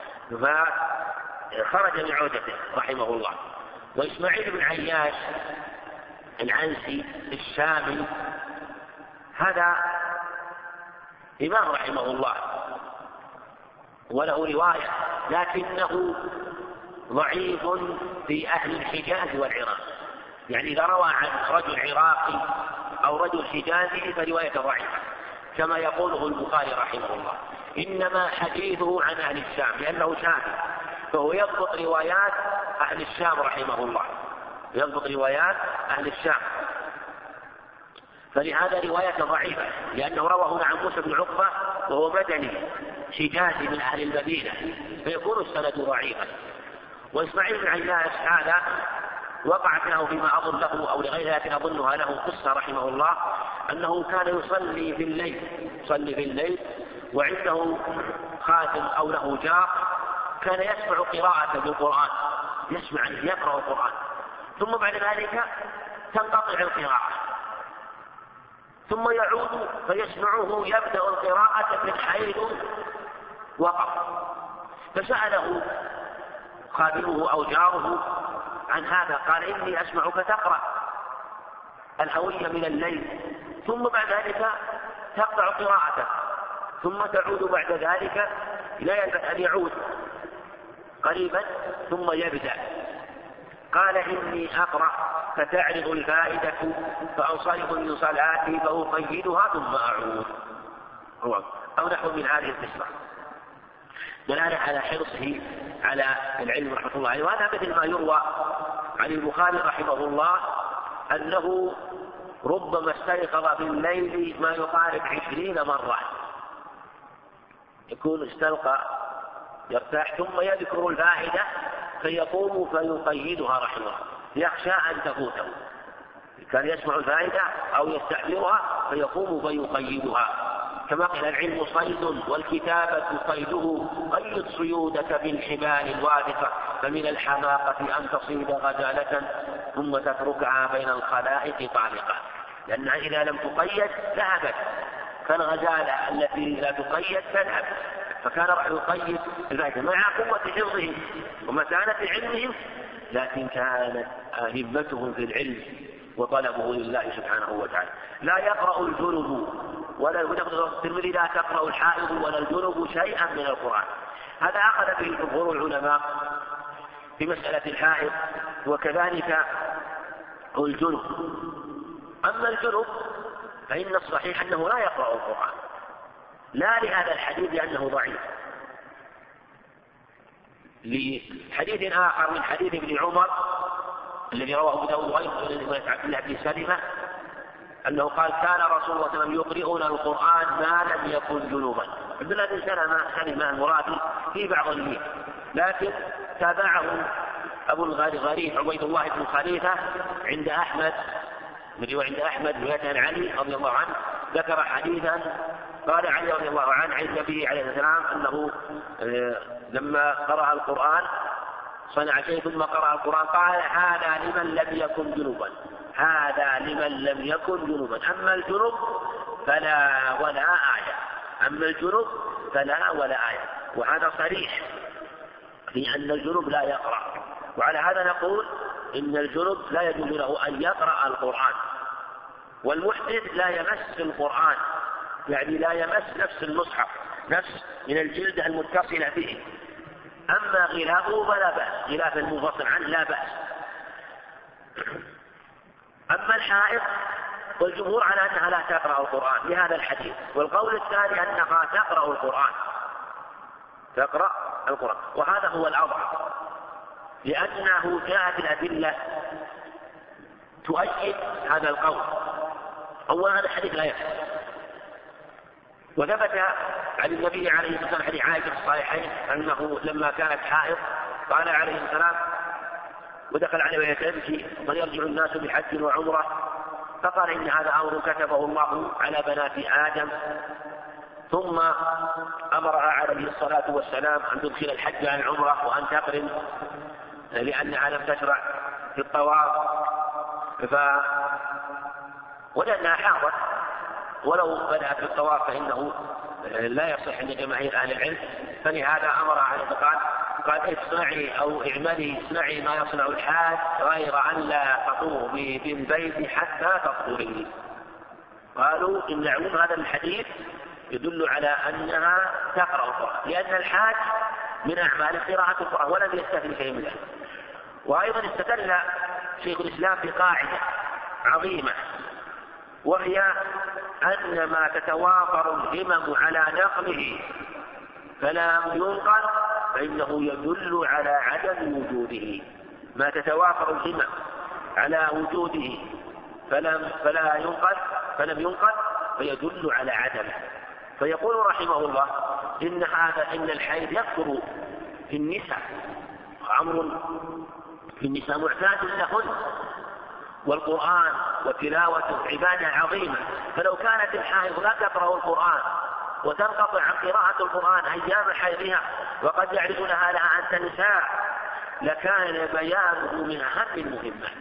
فخرج من عودته رحمه الله. وإسماعيل بن عياش العنسي الشامي هذا إمام رحمه الله وله رواية، لكنه ضعيف في أهل الحجاز والعراق، يعني إذا روى عن رجل عراقي أو رجل حجازي فرواية ضعيفة كما يقوله البخاري رحمه الله، إنما حديثه عن أهل الشام لأنه شامي، فهو يضبط روايات أهل الشام رحمه الله، يضبط روايات أهل الشام، فلهذا رواية ضعيفة لأنه روى هنا عن موسى بن عقبة وهو مدني حجازي من أهل المدينة فيكون السند ضعيفا. وإسماعيل بن عياش هذا وقعت له فيما أظن له أو لغيره، لكن أظنها له قصة رحمه الله أنه كان يصلي في الليل يصلي في الليل وعنده خادم أو له جار كان يسمع قراءة بالقرآن، يسمع يقرأ القرآن، ثم بعد ذلك تنقطع القراءة ثم يعود فيسمعه يبدأ القراءة من حيث وقف. فسأله خادمه أو جاره عن هذا، قال إني أسمعك تقرأ الهوية من الليل ثم بعد ذلك تقطع قراءته ثم تعود بعد ذلك لا يلبث أن يعود قريبا ثم يبدأ. قال إني أقرأ فتعرض الفائدة فأنصرف من صلاتي فأقيدها ثم أعود، أو نحو من هذه القصة، دلالة على حرصه على العلم رحمه الله عليه. وهذا مثل ما يروى عن البخاري رحمه الله أنه ربما استيقظ في الليل ما يقارب عشرين مرة، يكون استلقى يرتاح ثم يذكر الفائدة فيقوم فيقيدها رحمه الله يخشى أن تفوته، كان يسمع الفائدة أو يستحضرها فيقوم فيقيدها. كما قال العلم صيد والكتابة قيده، قيد صيودك بالحبال الواثقة، فمن الحماقة أن تصيد غزالة ثم تتركها بين الخلائق طالقة، لأنها إذا لم تقيد ذهبت، فالغزالة التي لا تقيد تذهب. فكان راح يقيد الفائدة مع قوة حفظهم ومتانة علمهم، لكن كانت همتهم في العلم وطلبه لله سبحانه وتعالى. لا يقرأ الجنب ولا الترمذي لا تقرأ الحائض ولا الجنب شيئا من القرآن. هذا أخذ به جمهور العلماء في مسألة الحائض وكذلك الجنب. أما الجنب فإن الصحيح أنه لا يقرأ القرآن، لا لهذا الحديث لأنه ضعيف، لحديث آخر من حديث ابن عمر الذي رواه أبو داود وغيره من عبد الله بن سلمة أنه قال كان رسول الله صلى الله عليه وسلم يقرئنا القرآن ما لم يكن جنوبا. عبد الله بن سلمة المرادي في بعض الليل، لكن تابعه أبو الغريب عبيد الله بن خليفة عند أحمد عند أحمد رواية عن علي رضي الله عنه ذكر حديثا قال علي رضي الله عنه عن النبي عليه السلام أنه لما قرأ القرآن صنع شيء ثم قرأ القرآن قال هذا لمن لم يكن جنوبا، هذا لمن لم يكن جنوبا، أما الجنوب فلا ولا آية، أما الجنوب فلا ولا آية. وهذا صريح في أن الجنوب لا يقرأ، وعلى هذا نقول إن الجنوب لا يجوز له أن يقرأ القرآن، والمحدث لا يمس القرآن، يعني لا يمس نفس المصحف نفس من الجلد المتصلة به، أما غلافه فلا بأس، غلاف المنفصل عنه لا بأس. أما الحائض والجمهور على أنها لا تقرأ القرآن لهذا الحديث، والقول الثاني أنها تقرأ القرآن تقرأ القرآن وهذا هو الأضعف، لأنه جاءت الأدلة تؤيد هذا القول. أولا هذا الحديث لا يكفي، وثبت عن النبي عليه الصلاة والسلام حديث عائشة في الصحيحين أنه لما كانت حائض قال عليه السلام ودخل عليه وهي تبكي فيرجع الناس بحج وعمرة، فقال إن هذا أمر كتبه الله على بنات آدم، ثم أمرها عليه الصلاة والسلام أن تدخل الحج عن العمرة وأن تقرن لأنها لم تشرع في الطواف، ف ولأنها حاضت ولو بدأت في الطواف فإنه لا يصح عند جماهير أهل العلم، فلهذا أمرها عليه الصلاة قال اصنعي أو اعملي اصنعي ما يصنع الحاج غير أن لا تطوفي بالبيت حتى تطهري. قالوا إن عموم هذا الحديث يدل على أنها تقرأ القرآن، لأن الحاج من أعمال قراءة القرآن ولم يستثني شيء من ذلك. وأيضا استدل شيخ الإسلام بقاعدة عظيمة، وهي أن ما تتوافر الهمم على نقله فلا ينقل فإنه يدل على عدم وجوده، ما تتوافر الهمم على وجوده فلم فلا ينقل فلم ينقل فيدل على عدمه. فيقول رحمه الله إن هذا إن الحيض يكثر في النساء، أمر في النساء معتاد لهن، والقرآن وتلاوة عبادة عظيمة، فلو كانت الحائض لا تقرأ القرآن وتنقطع عن قراءة القرآن أيام حيضها وقد يعرضونها لها أن تنساه لكان بيانه من أهم المهمات.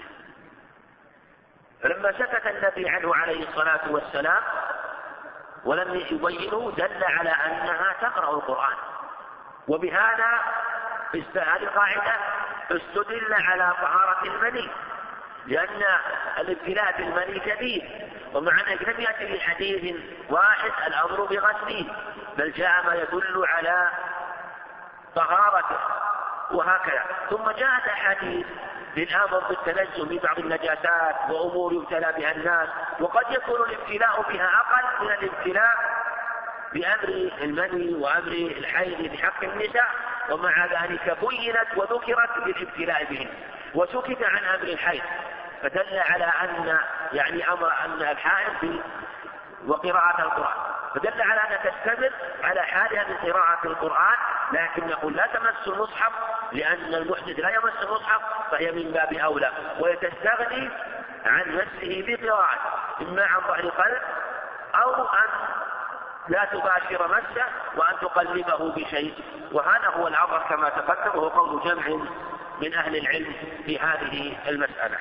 فلما سكت النبي عنه عليه الصلاة والسلام ولم يبينه دل على أنها تقرأ القرآن. وبهذا هذه القاعدة استدل على طهارة المني، لأن الابتلاء بالمني كبير، ومع ذلك لم يأتي في حديث واحد الأمر بغسله، بل جاء ما يدل على طهارته وهكذا. ثم جاءت أحاديث بالأمر بالتنزه من بعض النجاسات وأمور يبتلى بها الناس، وقد يكون الابتلاء بها أقل من الابتلاء بأمر المني وأمر الحيض بحق النساء، ومع ذلك بينت وذكرت بالابتلاء بهن وسكت عن أمر الحيض، فدل على أن يعني أمر أن الحائض وقراءة القرآن، فدل على أن تستمر على حالها من قراءة القرآن، لكن نقول لا تمس المصحف لأن المحدث لا يمس المصحف فهي من باب أولى، ويتستغني عن مسه بقراءة إما عن ظهر قلب أو أن لا تباشر مسه وأن تقلبه بشيء. وهذا هو الأمر كما تقدم، وهو قول جمع من أهل العلم في هذه المسألة.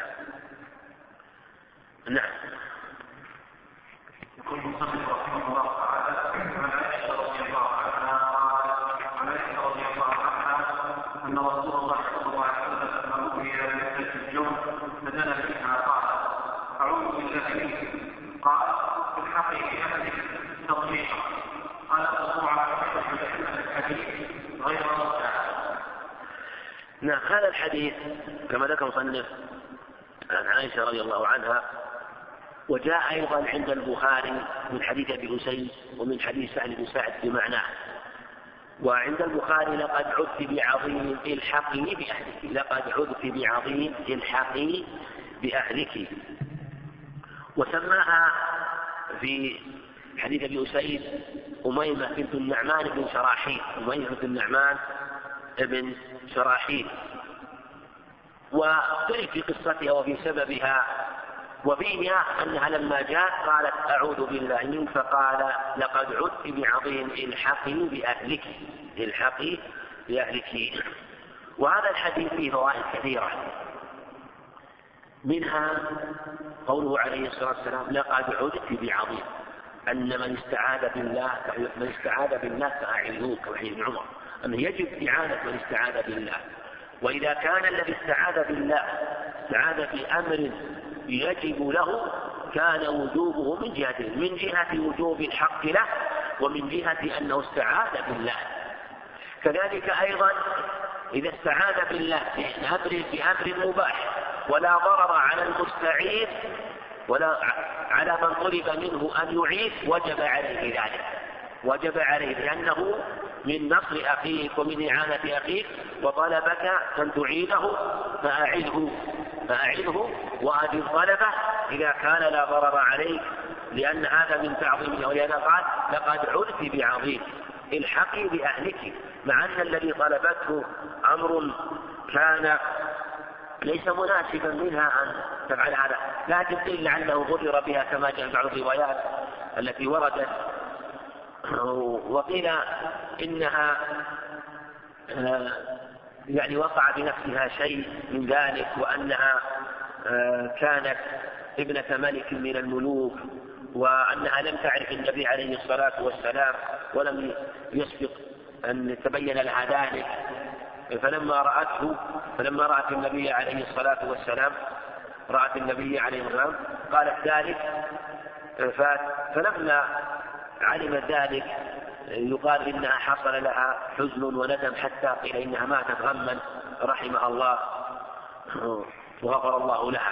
نعم. يقول المصنف رحمه الله تعالى: عن عائشة رضي الله عنها عن عائشة رضي الله عنها أن رسول الله صلى الله عليه وسلم لما أوتي بمثلة الجون فدنا فيها قال: أعوذ بالله منك. قال: الحقي بأهلك تصريحا. قال الرسول على الحديث غير مرتاح. نعم. هذا الحديث كما ذكر مصنف عن عائشة رضي الله عنها، وجاء أيضا عند البخاري من حديث أبي أسيد ومن حديث سهل بن سعد بمعناه. وعند البخاري: لقد عدت بعظيم الحقي بأهلك، لقد عدت بعظيم الحقي بأهلك. وسماها في حديث أبي أسيد أميمة بنت النعمان بن شراحيل، أميمة بن النعمان بن شراحيل، واختلف في قصتها وفي سببها، وفيها أنها لما جاءت قالت: أعوذ بالله منك، فقال: لقد عدت بعظيم الحقي بأهلك، الحقي بأهلك. وهذا الحديث فيه فوائد كثيرة، منها قوله عليه الصلاة والسلام: لقد عدت بعظيم، أن من استعاذ بالله من استعاذ بالله فأعيذوه، كما ابن عمر، أنه يجب إعانة من استعاذ بالله. وإذا كان الذي استعاذ بالله استعاذ بأمر يجب له كان وجوبه من جهتين: من جهة وجوب الحق له، ومن جهة أنه استعاذ بالله. كذلك أيضا إذا استعاذ بالله بأمر بأمر مباح ولا ضرر على المستعيذ ولا على من طلب منه أن يعيذ، وجب عليه ذلك، وجب عليه، لأنه من نصر أخيك ومن إعانة أخيك، وطلبك أن تعينه فأعذه فأعذه وأجب طلبه إذا كان لا ضرر عليك، لأن هذا من تعظيمه. ولهذا قال: لقد عدت بعظيم الحقي بأهلك، مع أن الذي طلبته أمر كان ليس مناسبا منها أن تفعل هذا، لكن قيل لعله غرر بها كما جاء بعض الروايات التي وردت، وقيل إنها يعني وقع بنفسها شيء من ذلك، وأنها كانت ابنة ملك من الملوك، وأنها لم تعرف النبي عليه الصلاة والسلام ولم يسبق أن تبين لها ذلك، فلما رأته فلما رأت النبي عليه الصلاة والسلام رأت النبي عليه الصلاة والسلام قالت ذلك، فلما علمت ذلك يقال إنها حصل لها حزن وندم، حتى قيل إنها ماتت غما رحمها الله وغفر الله لها.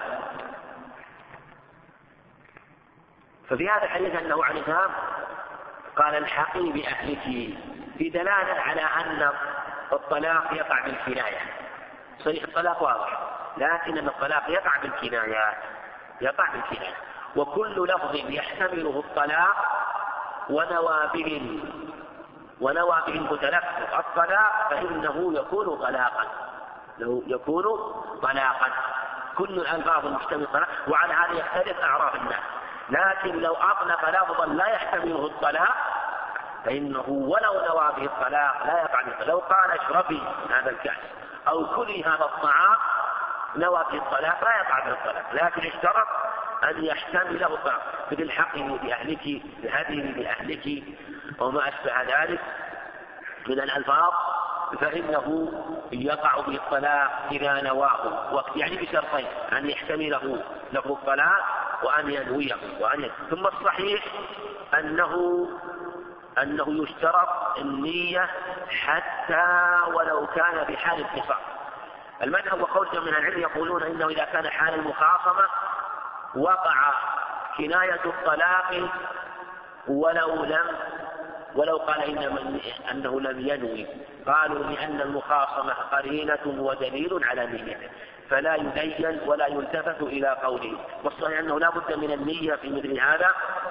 ففي هذا الحديث أنه عليه السلام قال: الحقي بأهلك، في دلالة على أن الطلاق يقع بالكناية. صحيح الطلاق واضح، لكن أن الطلاق يقع بالكنايات، يقع بالكناية، وكل لفظ يحتمله الطلاق ونوى به ونوى به المتلفظ الطلاق فإنه يكون طلاقا، لو يكون طلاقا. كل الألفاظ المشتملة طلاق، وعلى هذا يختلف أعراف الناس. لكن لو أطلق لفظا لا يحتمله الطلاق فإنه ولو نوى به الطلاق لا يقع به. لو قال اشربي هذا الكأس أو كلي هذا الطعام نوى به الطلاق لا يقع به الطلاق، لكن اشترط أن يحتمله الطلاق، مثل حقه بأهلك، بهديه بأهلك، وما أشبه ذلك من الألفاظ، فإنه يقع به الطلاق إذا نواه، يعني بشرطين: أن يحتمله له الطلاق وأن ينويه وأن. ثم الصحيح أنه أنه يشترط النية حتى ولو كان بحال اتصال. المذهب وقول من العلم يقولون إنه إذا كان حال المخاصمة وقع كناية الطلاق ولو لم ولو قال إن أنه لم ينوي، قالوا لأن المخاصمة قرينة ودليل على نيته فلا يدين ولا يلتفت إلى قوله. والصحيح أنه لا بد من النية في مثل هذا،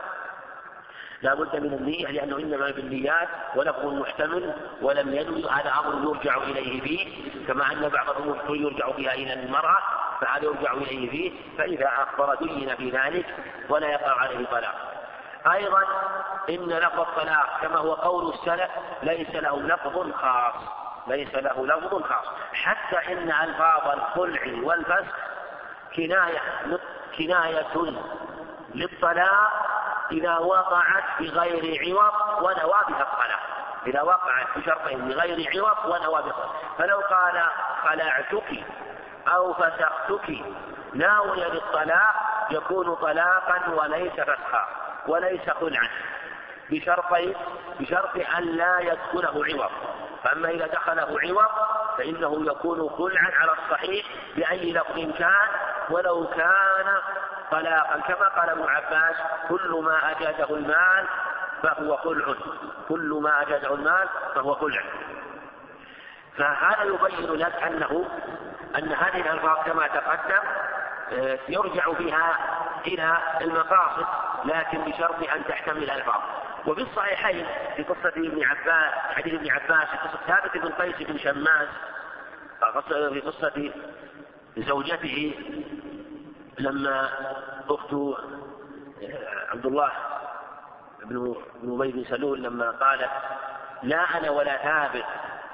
لا بد من النية، لأنه إنما بالنيات ولفظ محتمل ولم ينوي هذا أمر يرجع إليه فيه، كما أن بعض الأمور يرجع بها إلى المرأة فهذا يرجع إليه فيه، فإذا أخبر دين في ذلك ولا يقع عليه طلاق. أيضا إن لفظ الطلاق كما هو قول السلف ليس له لفظ خاص، ليس له لفظ خاص، حتى إن ألفاظ الخلع والفسخ كناية كناية للطلاق إذا وقعت بغير عوض ونوى بها الطلاق، إذا وقعت بشرطين بغير عوض ونوى بها الطلاق. فلو قال خلعتك أو فسختك ناويا للطلاق يكون طلاقا وليس فسخا وليس خلعا، بشرطين: بشرط أن لا يدخله عوض، فأما إذا دخله عوض فإنه يكون خلعا على الصحيح بأي لفظ كان ولو كان طلاقا، كما قال ابن عباس: كل ما أجاده المال فهو خلع، كل ما أجاده المال فهو خلع. فهذا يبين لك أنه أن هذه الألفاظ كما تقدم يرجع فيها إلى المقاصد، لكن بشرط أن تحتمل الألفاظ. وفي الصحيحين في قصة ابن عباس، حديث ابن عباس في قصة ثابت بن قيس بن شماس، في قصة زوجته لما أخته عبد الله بن أبي بن سلول لما قالت: لا أنا ولا ثابت،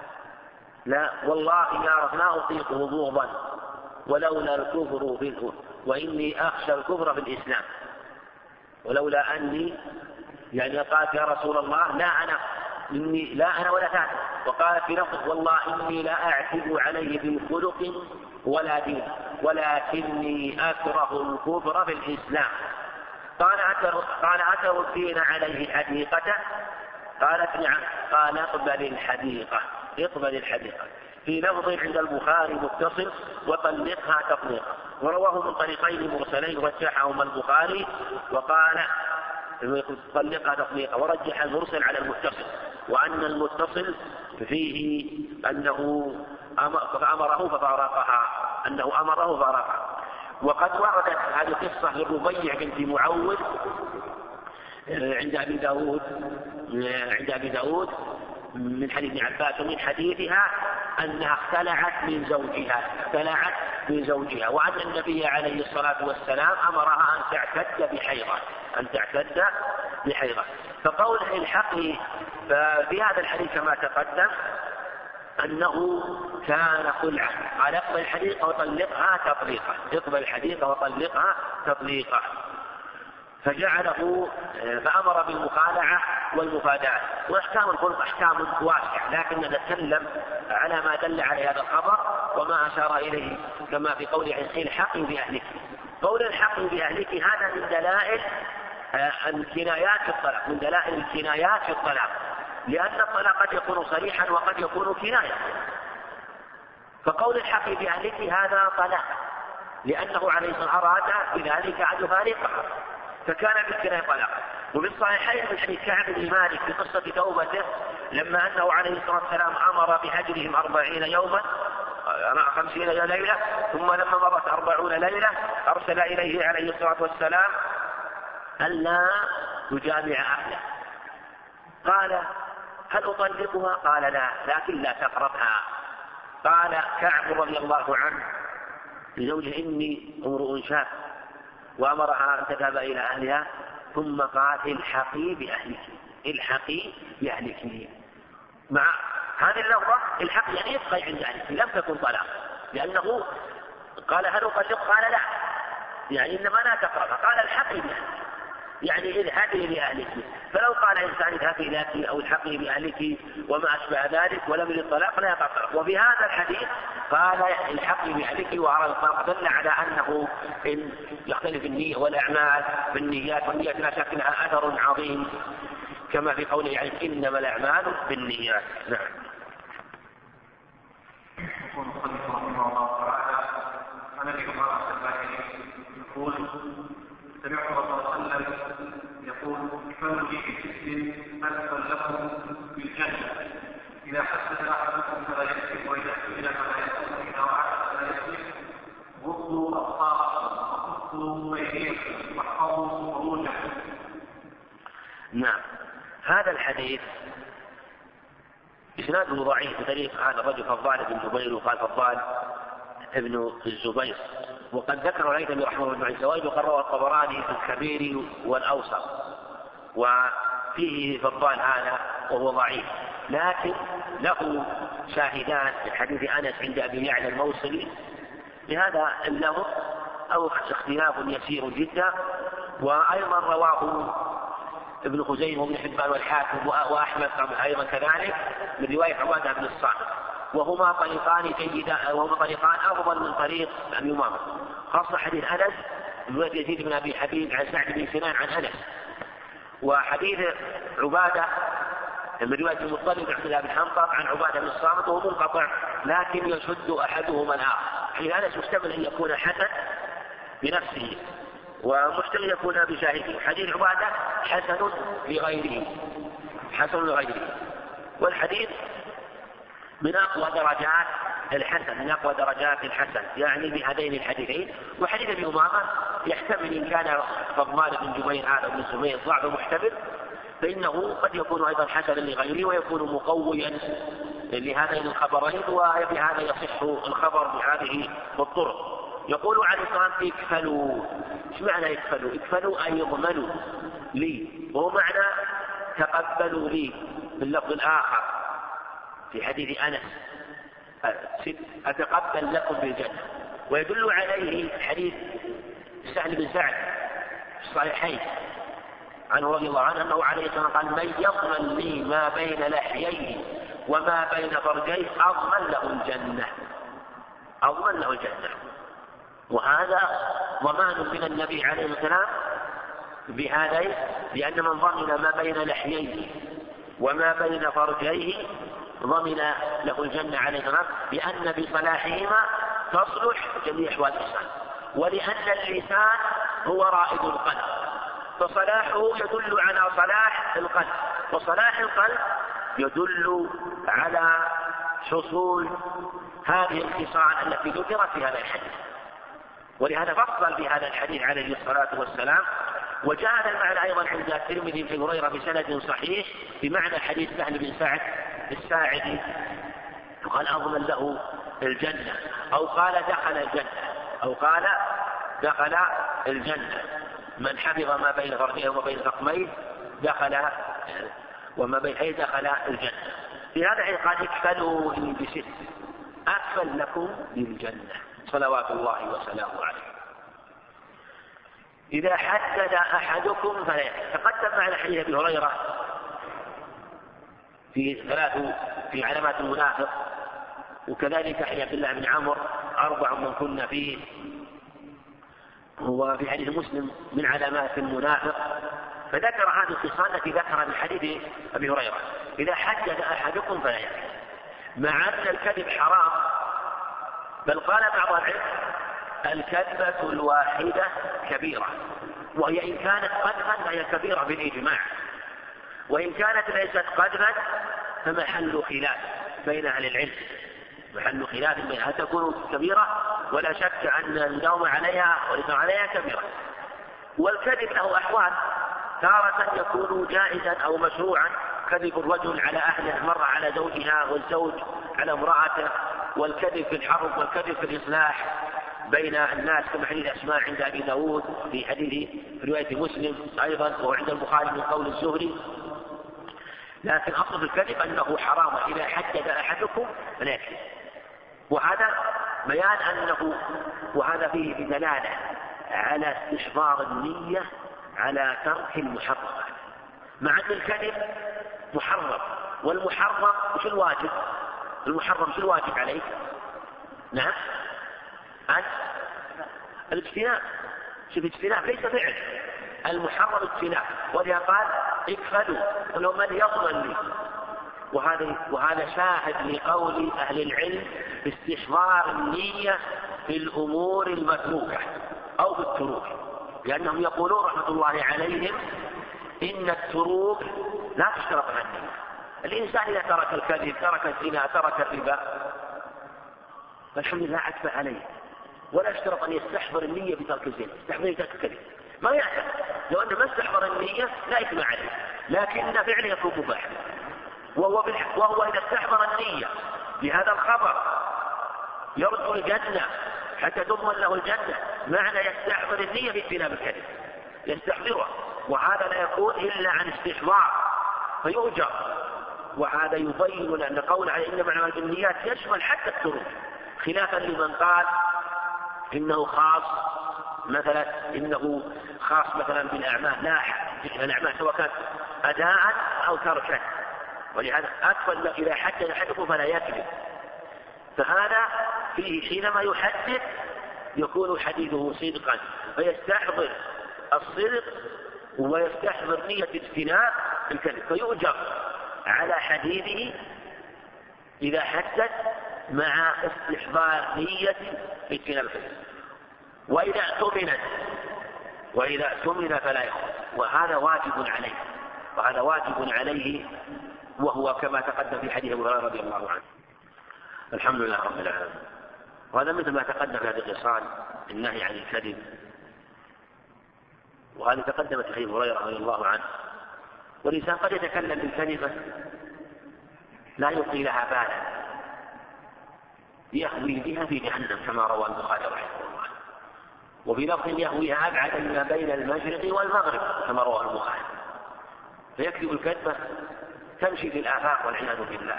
لا والله يا رب لا أطيقه بغضا ولولا الكفر في الأرض وإني أخشى الكفر في الإسلام، ولولا أني يعني قالت: يا رسول الله لا أنا إني لا أنا ولا ثابت، وقالت في لفظ: والله إني لا أعتب عليه بخلق ولا دين ولكني أكره الكفر في الإسلام. قال أتر قال أتردين عليه حديقته؟ قالت: نعم. قال: اقبل الحديقة، اقبل الحديقة. في لفظ عند البخاري متصل: وطلقها تطليقا، ورواه من طريقين مرسلين رجحهما البخاري وقال طلقها تطليقا، ورجح المرسل على المتصل، وأن المتصل فيه أنه أمره ففارقها، أنه أمره ففارقها. وقد وردت هذه القصة للربيع بنت معوذ عند أبي داود عند أبي داود من حديث ابن عباس، ومن حديثها أنها اختلعت من زوجها اختلعت من زوجها وأن النبي عليه الصلاة والسلام أمرها أن تعتد بحيضة أن تعتد بحيضة. فقول الحقي ففي هذا الحديث كما تقدم أنه كان خلعا، قال: اقبل الحديقة وطلقها تطليقا، اقبل الحديقة وطلقها تطليقا، فجعله فأمر بالمخالعة والمفاداة. وأحكام الخلق أحكام واسعة، لكن نتكلم على ما دل على هذا الخبر وما أشار إليه، كما في قوله: الحقي بأهلك. قول الحقي بأهلك هذا من دلائل الكنايات في الطلاق، من دلائل الكنايات في الطلاق، لأن الطلاق قد يكون صريحا وقد يكون كناية. فقول الحقي بأهلك هذا طلاق، لأنه عليه الصلاة والسلام أراد بذلك أن يفارقها، فكان بالكناية طلاقا. وفي الصحيحين من حديث كعب بن مالك في قصة توبته لما أنه عليه الصلاة والسلام أمر بهجرهم أربعين يوما خمسين ليلة، ثم لما مرت أربعون ليلة أرسل إليه عليه الصلاة والسلام ألا يجامع أهله، قال هل أطلقها؟ قال لا، لكن لا تقربها. قال كعب رضي الله عنه لزوجه إني امرؤ شاب، وأمرها أن تذهب إلى أهلها، ثم قال الحقي بأهلك، الحقي بأهلك. مع هذه اللفظة الحق يعني يبقى عند أهلك، لم تكن طلاق، لأنه قال هل أطلق؟ قال لا، يعني إنما لا تقربها. قال الحقي بأهلك يعني اذهبي لأهلك. فلو قال إنسان اذهبي لك أو الحقي بأهلك وما أشبه ذلك ولم يرد الطلاق لا يقطع. وفي هذا الحديث قال الحقي بأهلك وأراد الطلاق، دل على أنه إن يختلف النية والأعمال بالنيات، والنيات لا شك لها أثر عظيم كما في قوله يعني إنما الأعمال بالنيات. نعم. يقول المصنف رحمه الله تعالى عن ابي امامه يقول سمعت رسول الله صلى الله عليه وسلم يقول كفلوا لي بجسم اسفل لكم بالجنه، اذا حدث احدكم فلا يكذب، واذا سئل فلا يكذب، اذا وعد فلا يكذب، غضوا ابصاركم وكفوا ايديكم واحفظوا فروجكم. نعم. هذا الحديث إسناده ضعيف بطريق هذا الرجل فضال بن جبير، وقال فضال ابن الزبير، وقد ذكر الهيثمي رحمه الله عن زواج، وقد روى الطبراني في الكبير والأوسط، وفيه فضال هذا وهو ضعيف، لكن له شاهدان في حديث أنس عند أبي يعلى الموصلي بهذا اللفظ أو اختلاف يسير جدا. وأيضا رواه ابن خزيمة وابن حبان والحاكم وأحمد أيضا كذلك من رواية عبادة بن الصامت، وهما طريقان جيدان، وهما طريقان أفضل من طريق أبي أمامة، خاصة حديث أنس رواية يزيد بن أبي حبيب عن سعد بن سنان عن أنس، وحديث عبادة من رواية المطلب بن عبد الله بن حنطب عن عبادة بن الصامت وهو منقطع لكن يشد أحدهما الآخر. حديث أنس محتمل أن يكون حسن بنفسه ومحتمل يكون بشاهده، حديث عبادة حسن لغيره، حسن لغيره. والحديث من أقوى درجات الحسن، من أقوى درجات الحسن يعني بهذين الحديثين. وحديث ابن أمامة يحتمل إن كان فضال بن جبير هذا بن سمير ضعف محتمل، فإنه قد يكون أيضا حسنا لغيره ويكون مقويا لهذين الخبرين، وبهذا يصح الخبر بهذه الطرق. يقول عليه الصلاة والسلام اكفلوا. ايش معنى اكفلوا؟ اكفلوا أي يضمنوا لي، وهو معنى تقبلوا لي باللفظ الآخر في حديث أنس أتقبل لكم بالجنة. ويدل عليه حديث سهل بن سعد في الصحيحين عنه رضي الله عنه أنه عليه الصلاة والسلام قال من يضمن لي ما بين لحييه وما بين فرجيه أضمن له الجنة، أضمن له الجنة. وهذا ضمان من النبي عليه السلام بهذين، لأن من ضمن ما بين لحييه وما بين فرجيه ضمن له الجنة عليه السلام، لأن بصلاحهما تصلح جميع أحوال الإنسان، ولأن اللسان هو رائد القلب، فصلاحه يدل على صلاح القلب، وصلاح القلب يدل على حصول هذه الخصال التي ذكرت في هذا الحديث. ولهذا فصل في هذا الحديث عليه الصلاة والسلام. وجاء هذا المعنى أيضا عند الترمذي في هريرة بسند صحيح بمعنى حديث سهل بن سعد الساعدي، قال أضمن له الجنة، أو قال دخل الجنة، أو قال دخل الجنة من حفظ ما بين فرجيه وما بين فقميه دخل وما بين أي دخل الجنة. في هذا الحديث قال اكفلوا لي بست، أكفل لكم بالجنة صلوات الله وسلامه عليه. إذا حدد أحدكم فلا تقدم معنا حديث أبي هريرة في ثلاث في علامات المنافق، وكذلك حديث عبد الله بن عمرو أربع من كنا فيه، هو في حديث مسلم من علامات المنافق، فذكر هذه الخصال التي ذكرها في حديث أبي هريرة إذا حدد أحدكم فلا يكذب، مع أن الكذب حرام، بل قال بعض العلم الكذبة الواحدة كبيرة، وهي إن كانت قذفا فهي كبيرة بالإجماع، وإن كانت ليست قذفا فمحل خلاف بين أهل العلم، محل خلاف بين هل تكون كبيرة، ولا شك أن اللوم عليها والإثم عليها كبيرة. والكذب له أحوال، تارة يكون جائزا أو مشروعا وكذب الرجل على أهله مرة على زوجها والزوج على امرأته، والكذب في الحرب والكذب في الإصلاح بين الناس كما حديث أسماء عند أبي داود في حديث في رواية مسلم أيضا وعند البخاري من قول الزهري. لكن أصل الكذب أنه حرام إذا حدد أحدكم فلا يكذب، وهذا بيان أنه وهذا فيه دلالة على استحضار النية على ترك المحرمات، مع أن الكذب محرم، والمحرم شو الواجب؟ المحرم شو الواجب عليك؟ نعم أن الاجتناب. شوف الاجتناب ليس فعل، المحرم اجتناب، ولذا قال اكفلوا ولو من يضمن لي. وهذا وهذا شاهد لقول أهل العلم باستحضار النية في الأمور المتروكة أو في التروك، لأنهم يقولون رحمة الله عليهم إن التروك لا تشترط عنها النية. الإنسان إذا ترك الكذب ترك الزنا ترك الربا فالحمد لله عتب عليه، ولا يشترط أن يستحضر النية بترك الزنا، يستحضر ترك الكذب ما يعتب، لو أنه ما استحضر النية لا إثم عليه، لكن فعله يكون مباح. وهو, وهو إذا استحضر النية بهذا الخبر يرجو الجنة حتى تضمن له الجنة، معنى يستحضر النية باجتناب الكذب، يستحضرها، وهذا لا يكون إلا عن استحضار فيؤجر. وهذا يبين أن قول على إنما الأعمال بالنيات يشمل حتى التروك، خلافا لمن قال إنه خاص مثلا إنه خاص مثلا بالأعمال، لا الأعمال سواء كانت أداء أو تركا، ولهذا أكفل إذا حدد أحدكم فلا يكذب. فهذا فيه حينما يحدث يكون حديثه صدقا فيستحضر الصدق ويستحضر نية اجتناب الكذب، فيؤجر على حديثه إذا حدث مع استحضار نية اجتناب الكذب. وإذا اؤتمن وإذا اؤتمن فلا يخون، وهذا واجب عليه، وهذا واجب عليه، وهو كما تقدم في حديث أبي هريرة رضي الله عنه. الحمد لله رب العالمين. وهذا مثل ما تقدم في هذه الخصال النهي عن الكذب، وهذه تقدمت في حديث أبي هريرة رضي الله عنه. والإنسان قد يتكلم بالكلمة لا يلقي لها بالا يهوي بها في جهنم كما روى البخاري رحمه الله، وفي لفظ يهويها أبعد ما بين المشرق والمغرب كما روى البخاري، فيكذب الكذبة تمشي في الآفاق والعياذ بالله.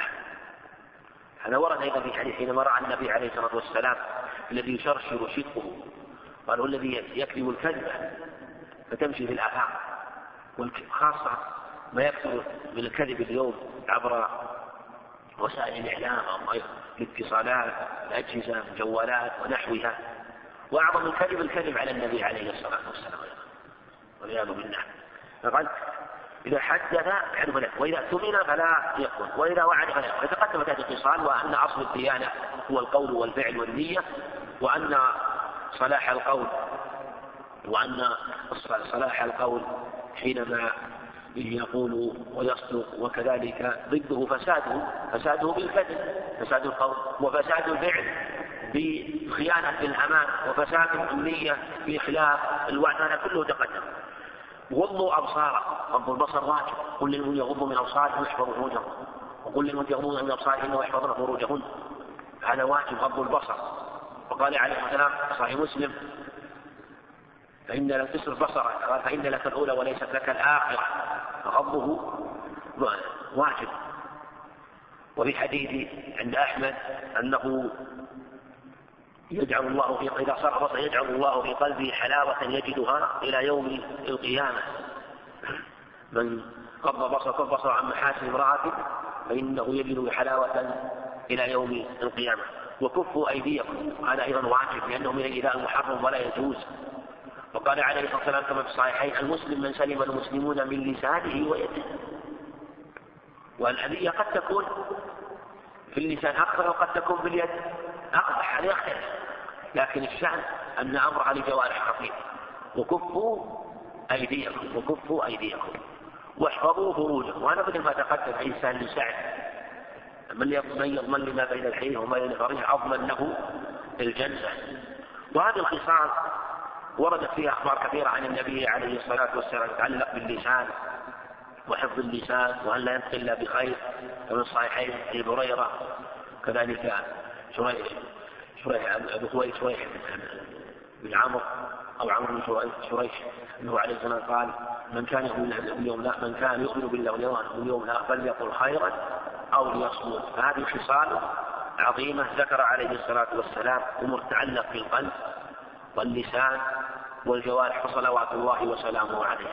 هذا ورد أيضا في حديث حينما رأى النبي عليه الصلاة والسلام الذي يشرشر شدقه قال هو الذي يكذب الكذبة فتمشي في الآفاق، وخاصة ما يكثر من الكذب اليوم عبر وسائل الإعلام أو الاتصالات الأجهزة الجوالات ونحوها، وأعظم الكذب الكذب على النبي عليه الصلاة والسلام والعياذ بالله. فقال إذا حدث يعرف له، وإذا اؤتمن فلا يكون، وإذا وعد فلا يكون. فتقدمت هذه الاتصال وأن أصل الديانة هو القول والفعل والنية، وأن صلاح القول وأن صلاح القول حينما يقول ويصدق، وكذلك ضده فساده فساده بالكذب فساد القول، وفساد الفعل بخيانة الأمان، وفساد النية بإخلاف الوعد. هذا كله تقدم. غضوا أبصارهم، غض البصر واجب، قل للمؤمنين يغضوا من أبصارهم ويحفظوا فروجهم، وقل للمؤمنين يغضوا من أبصارهم ويحفظون فروجهن، هذا واجب غض البصر. وقال عليه الصلاة والسلام صحيح مسلم فإن لم تصرف بصرك قال فإن لك الأولى وليست لك الآخرة، فغضه واجب. وفي حديث عند أحمد أنه يجعل الله في إذا صار بصر يجعل الله في قلبه حلاوة يجدها إلى يوم القيامة. من غض بصره بصره عن محاسن امرأته فإنه يجد حلاوة إلى يوم القيامة. وكفوا أيديكم، هذا أيضا واجب لأنه من الإيذاء المحرم ولا يجوز. وقال عليه الصلاة والسلام كما في الصحيحين المسلم من سلم المسلمون من لسانه ويده. والأذية قد تكون في اللسان أكثر وقد تكون في اليد أقبح، هذا يختلف، لكن الشأن أن أمرها لجوارح خفيفة. وكفوا أيديكم وكفوا أيديكم واحفظوا فروجكم، وأنا مثل ما تقدم في إنسان لسعد من يضمن لما بين الحين وما بين الفرج أضمن له الجنة. وهذه الخصال وردت فيها أخبار كثيرة عن النبي عليه الصلاة والسلام تتعلق باللسان، وحفظ اللسان وأن لا ينطق إلا بخير، ومن صحيحين أبي هريرة كذلك شريح شريح أبو خويلد شريح بن عمرو أو عمرو بن شريح أنه عليه السلام قال: من كان يؤمن باليوم لا من كان يؤمن بالله واليوم الآخر فليقل خيرا أو ليصمت. فهذه خصال عظيمة ذكر عليه الصلاة والسلام أمور تتعلق بالقلب واللسان والجوارح وصلوات الله وسلامه عليه.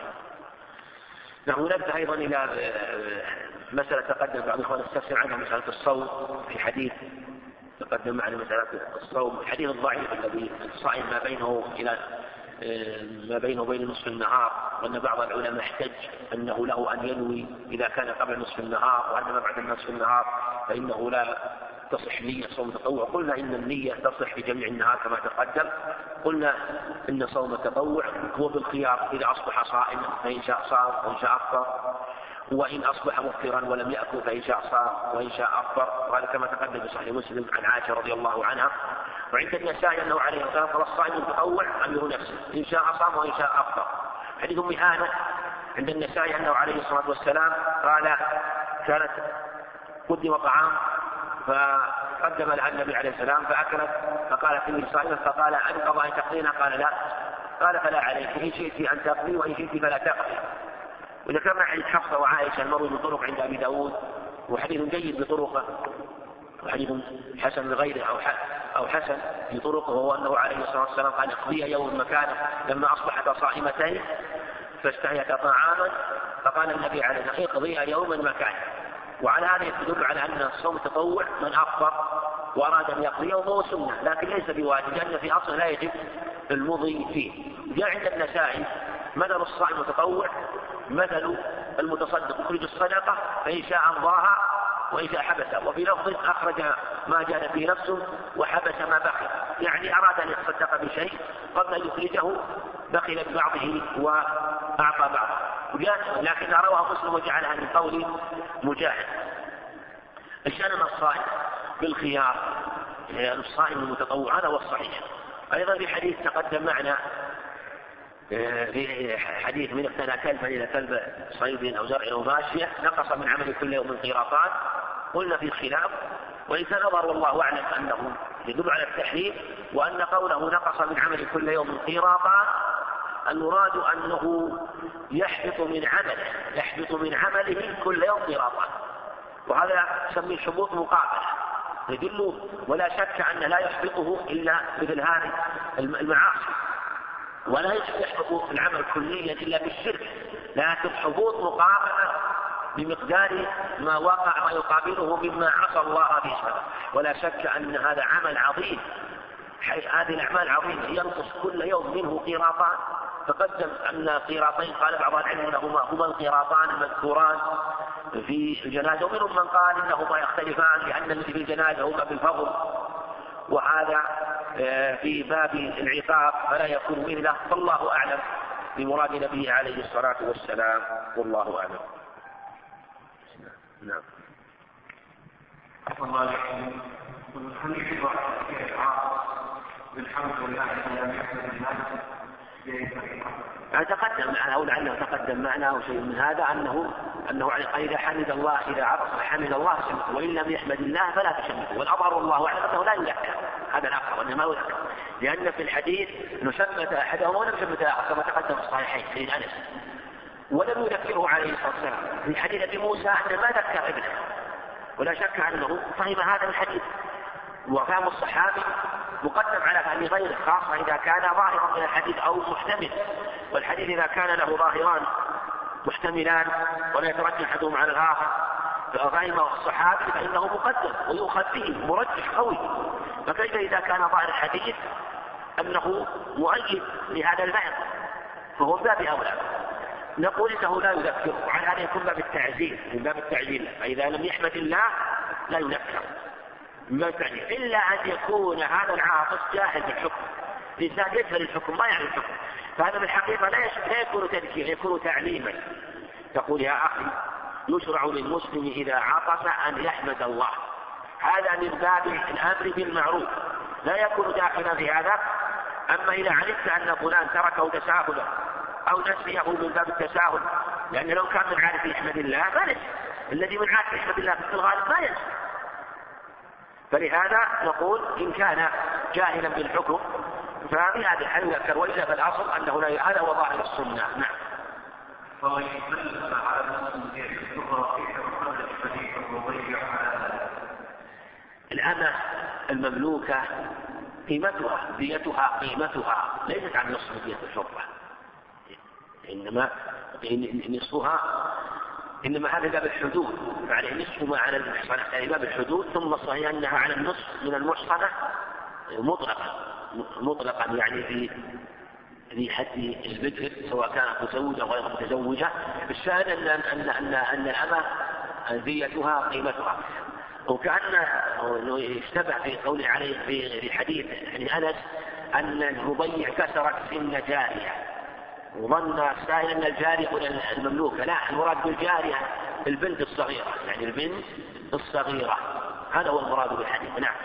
نحن نبدأ أيضا إلى مسألة تقدم بعض الإخوان استفسر عنها، مسألة الصوم. في حديث تقدم معنا مسألة الصوم، الحديث الضعيف الذي الصائم ما بينه إلى ما بينه وبين نصف النهار، وأن بعض العلماء احتج أنه له أن ينوي إذا كان قبل نصف النهار، وأن ما بعد نصف النهار فإنه لا تصح نية صوم التطوع. قلنا إن النية تصح في جميع النهار كما تقدم. قلنا إن صوم التطوع هو بالخيار، إذا أصبح صائما فإن شاء صام وإن شاء أفطر، وإن أصبح مفطرا ولم يأكل فإن شاء صام وإن شاء أفطر، وهذا كما تقدم في صحيح مسلم عن عائشة رضي الله عنها. وعند النسائي أنه عليه الصلاة والسلام قال: الصائم المتطوع أمر نفسه إن شاء صام وإن شاء أفطر. حديث أم هانة عند النسائي أنه عليه الصلاة والسلام قال: كانت قدم طعام فقدم لها النبي عليه السلام فأكلت فقالت إني صائمة، فقال: أنقض أن تقضينا؟ قال: لا. قال: فلا عليك، إن شئت أن تقضي وإن شئت فلا تقضي. وإذا كان حديث حفصة وعائشة المروي بطرق عند أبي داود، وحديث جيد بطرقه، وحديث حسن لغيره أو أو حسن بطرقه، وهو أنه عليه الصلاة والسلام قال: اقضي يوم مكانه لما أصبحت صائمتين فاستحيت طعاما، فقال النبي عليه الصلاة والسلام: اقضي يوما مكانه. وعلى هذا يدل على أن الصوم التطوع من أفطر وأراد أن يقضيه فهو سنة، لكن ليس بواجب، لأن في أصل لا يجب المضي فيه. جاء عند النسائي مثل الصائم المتطوع مثل المتصدق يخرج الصدقة فإن شاء أمضاها وإن شاء حبسها، وفي لفظ أخرج ما جاء فيه نفسه وحبس ما بخل، يعني أراد أن يتصدق بشيء قبل أن يخرجه بخل ببعضه وأعطى بعضه، لكن رواه مسلم وجعلها من قول مجاهد. الشأن الصائم بالخيار، الصائم المتطوع هذا هو الصحيح. أيضا في حديث تقدم معنا في حديث: من اقتنى كلبا إلى كلب صيد أو زرع أو ماشية نقص من عمل كل يوم قيراطان. قلنا في خلاف، وإن كان نظر والله أعلم أنه يدل على التحريم، وأن قوله نقص من عمل كل يوم قيراطان المراد أنه يحبط من عمله يحبط من عمله كل يوم قيراطان، وهذا يسميه حبوط مقابل يدل، ولا شك أن لا يحبطه إلا مثل هذه المعاصي، ولا يحبط العمل كليا إلا بالشرك، لكن حبوط مقابلة بمقدار ما وقع ما يقابله مما عصى الله به، ولا شك أن هذا عمل عظيم. هذه الأعمال عظيمة ينقص كل يوم منه قيراطان. تقدم أن قيراطين قال بعض العلم أنهما هما القيراطان المذكوران في الجنازة، ومنهم من قال إنهما يختلفان لأن الذي في الجنازة هما بالفضل، وهذا في باب العقاب فلا يكون مثله، فالله أعلم بمراد نبيه عليه الصلاة والسلام، والله أعلم. نعم. الله عليكم. والحديث بالحمد لله على نعمة الله. تقدم معنا أو لعله تقدم معنا أو شيء من هذا أنه أنه إذا حمد الله إذا عرف حمد الله شمته، وإن لم يحمد الله فلا تشمته. والأظهر والله أعلم أنه لا يذكر، هذا الأقرب أنه ما يذكر، لأن في الحديث نشمت أحدهما ولم يشمت الآخر كما تقدم في الصحيحين حديث أنس، ولم يذكره عليه الصلاة والسلام. في حديث أبي موسى أنه ما ذكر ابنه، ولا شك أنه فهم هذا الحديث، وفهم الصحابي مقدم على فهم غيره، خاصة إذا كان ظاهرا من الحديث أو محتمل. والحديث إذا كان له ظاهران محتملان ولا يترجح أحدهما على الآخر ففهم الصحابي فإنه مقدم ويؤخذ به مرجح قوي. فكيف إذا كان ظاهر الحديث أنه مؤيد لهذا المعنى، فهو من باب أولى. نقول إنه لا يذكر، وعلى هذا يكون باب التعزيز من باب التعزيز، فإذا لم يحمد الله لا يذكر ما تعني، إلا أن يكون هذا العاطف جاهل بالحكم، الإنسان يجهل الحكم ما يعرف الحكم، فهذا بالحقيقة لا لا يكون تذكير، يكون تعليما. تقول يا أخي يشرع للمسلم إذا عطس أن يحمد الله، هذا من باب الأمر بالمعروف، لا يكون داخلا في هذا. أما إذا علمت أن فلان تركه تساهلا أو نسيه من باب التساهل لأن لو كان من عادة يحمد الله ما نجس، الذي من عادة يحمد الله في الغالب ما ينسى. فلهذا نقول إن كان جاهلا بالحكم ففي هذه الحال يذكر، وإلا فالأصل أنه لا، هذا هو ظاهر السنة. نعم. الأمة المملوكة قيمتها ديتها قيمتها ليست عن نصف دية الحرة، إنما نصفها، إنما هذا باب الحدود، فعليه نصف ما على المحصنة، يعني باب الحدود. ثم صحيح أنها على النصف من المحصنة مطلقا مطلقا يعني في في حد البدء سواء كانت متزوجة أو غير متزوجة. الشاهد أن أن أن أن الأمة ديتها قيمتها. وكأن اشتبه في قوله عليه في حديث يعني أنس أن الربيع كسرت سن جارية، وظن السائل أن الجارية المملوكة، لا، المراد بالجارية البنت الصغيرة، يعني البنت الصغيرة، هذا هو المراد بالحديث. نعم.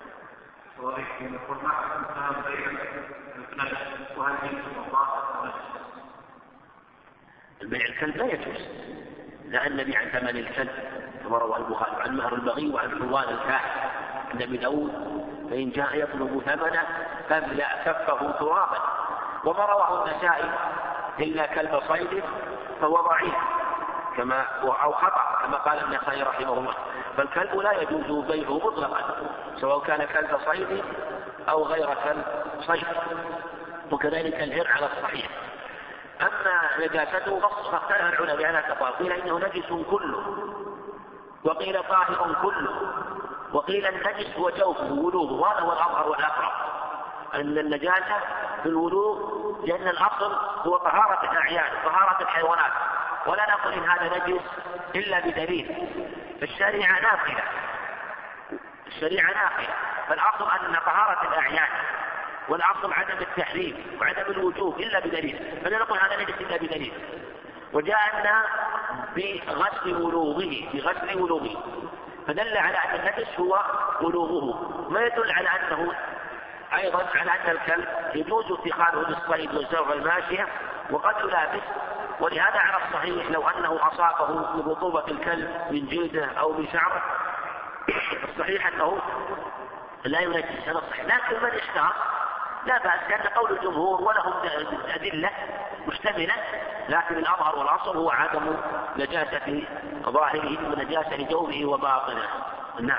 البيع الكلب لا يجوز، لأن النبي عن ثمن الكلب كما روى البخاري عن مهر البغي وعن حلوان الكاهن عند ابن داود فإن جاء يطلب ثمنه فاملأ كفه ترابا. وما رواه النسائي إلا كلب صيد فهو ضعيف كما أو خطأ كما قال النسائي رحمه الله، فالكلب لا يجوز بيعه مطلقا سواء كان كلب صيد أو غير كلب صيد، وكذلك الهر على الصحيح. أما نجاسته فاختلف العلماء على تقال، قيل إنه نجس كله، وقيل طاهر كله، وقيل النجس هو جوفه ولوغه، وهذا هو الأظهر والأقرب أن النجاسة في الولوغ، لأن الأصل هو طهارة الأعيان طهارة الحيوانات، ولا نقول إن هذا نجس إلا بدليل. الشريعة ناقلة الشريعة ناقلة فالأصل أن طهارة الأعيان، والأصل عدم التحريم وعدم الوجوب إلا بدليل، فلا نقول هذا نجس إلا بدليل. وجاءنا بغسل ولوغه بغسل ولوغه فدل على أن النجس هو ولوغه، ما يدل على أنه أيضا على أن الكلب يجوز اتخاذه للصيد والزرع والماشية وقد يلابس. ولهذا على الصحيح لو أنه أصابه برطوبة الكلب من جلده أو من شعره الصحيح أنه لا ينجس، هذا الصحيح. لكن من اشتهر لا بأس، لأن قول الجمهور ولهم أدلة مشتملة، لكن الأظهر والأصل هو عدم نجاسة ظاهره ونجاسة جوفه وباطنه. نعم.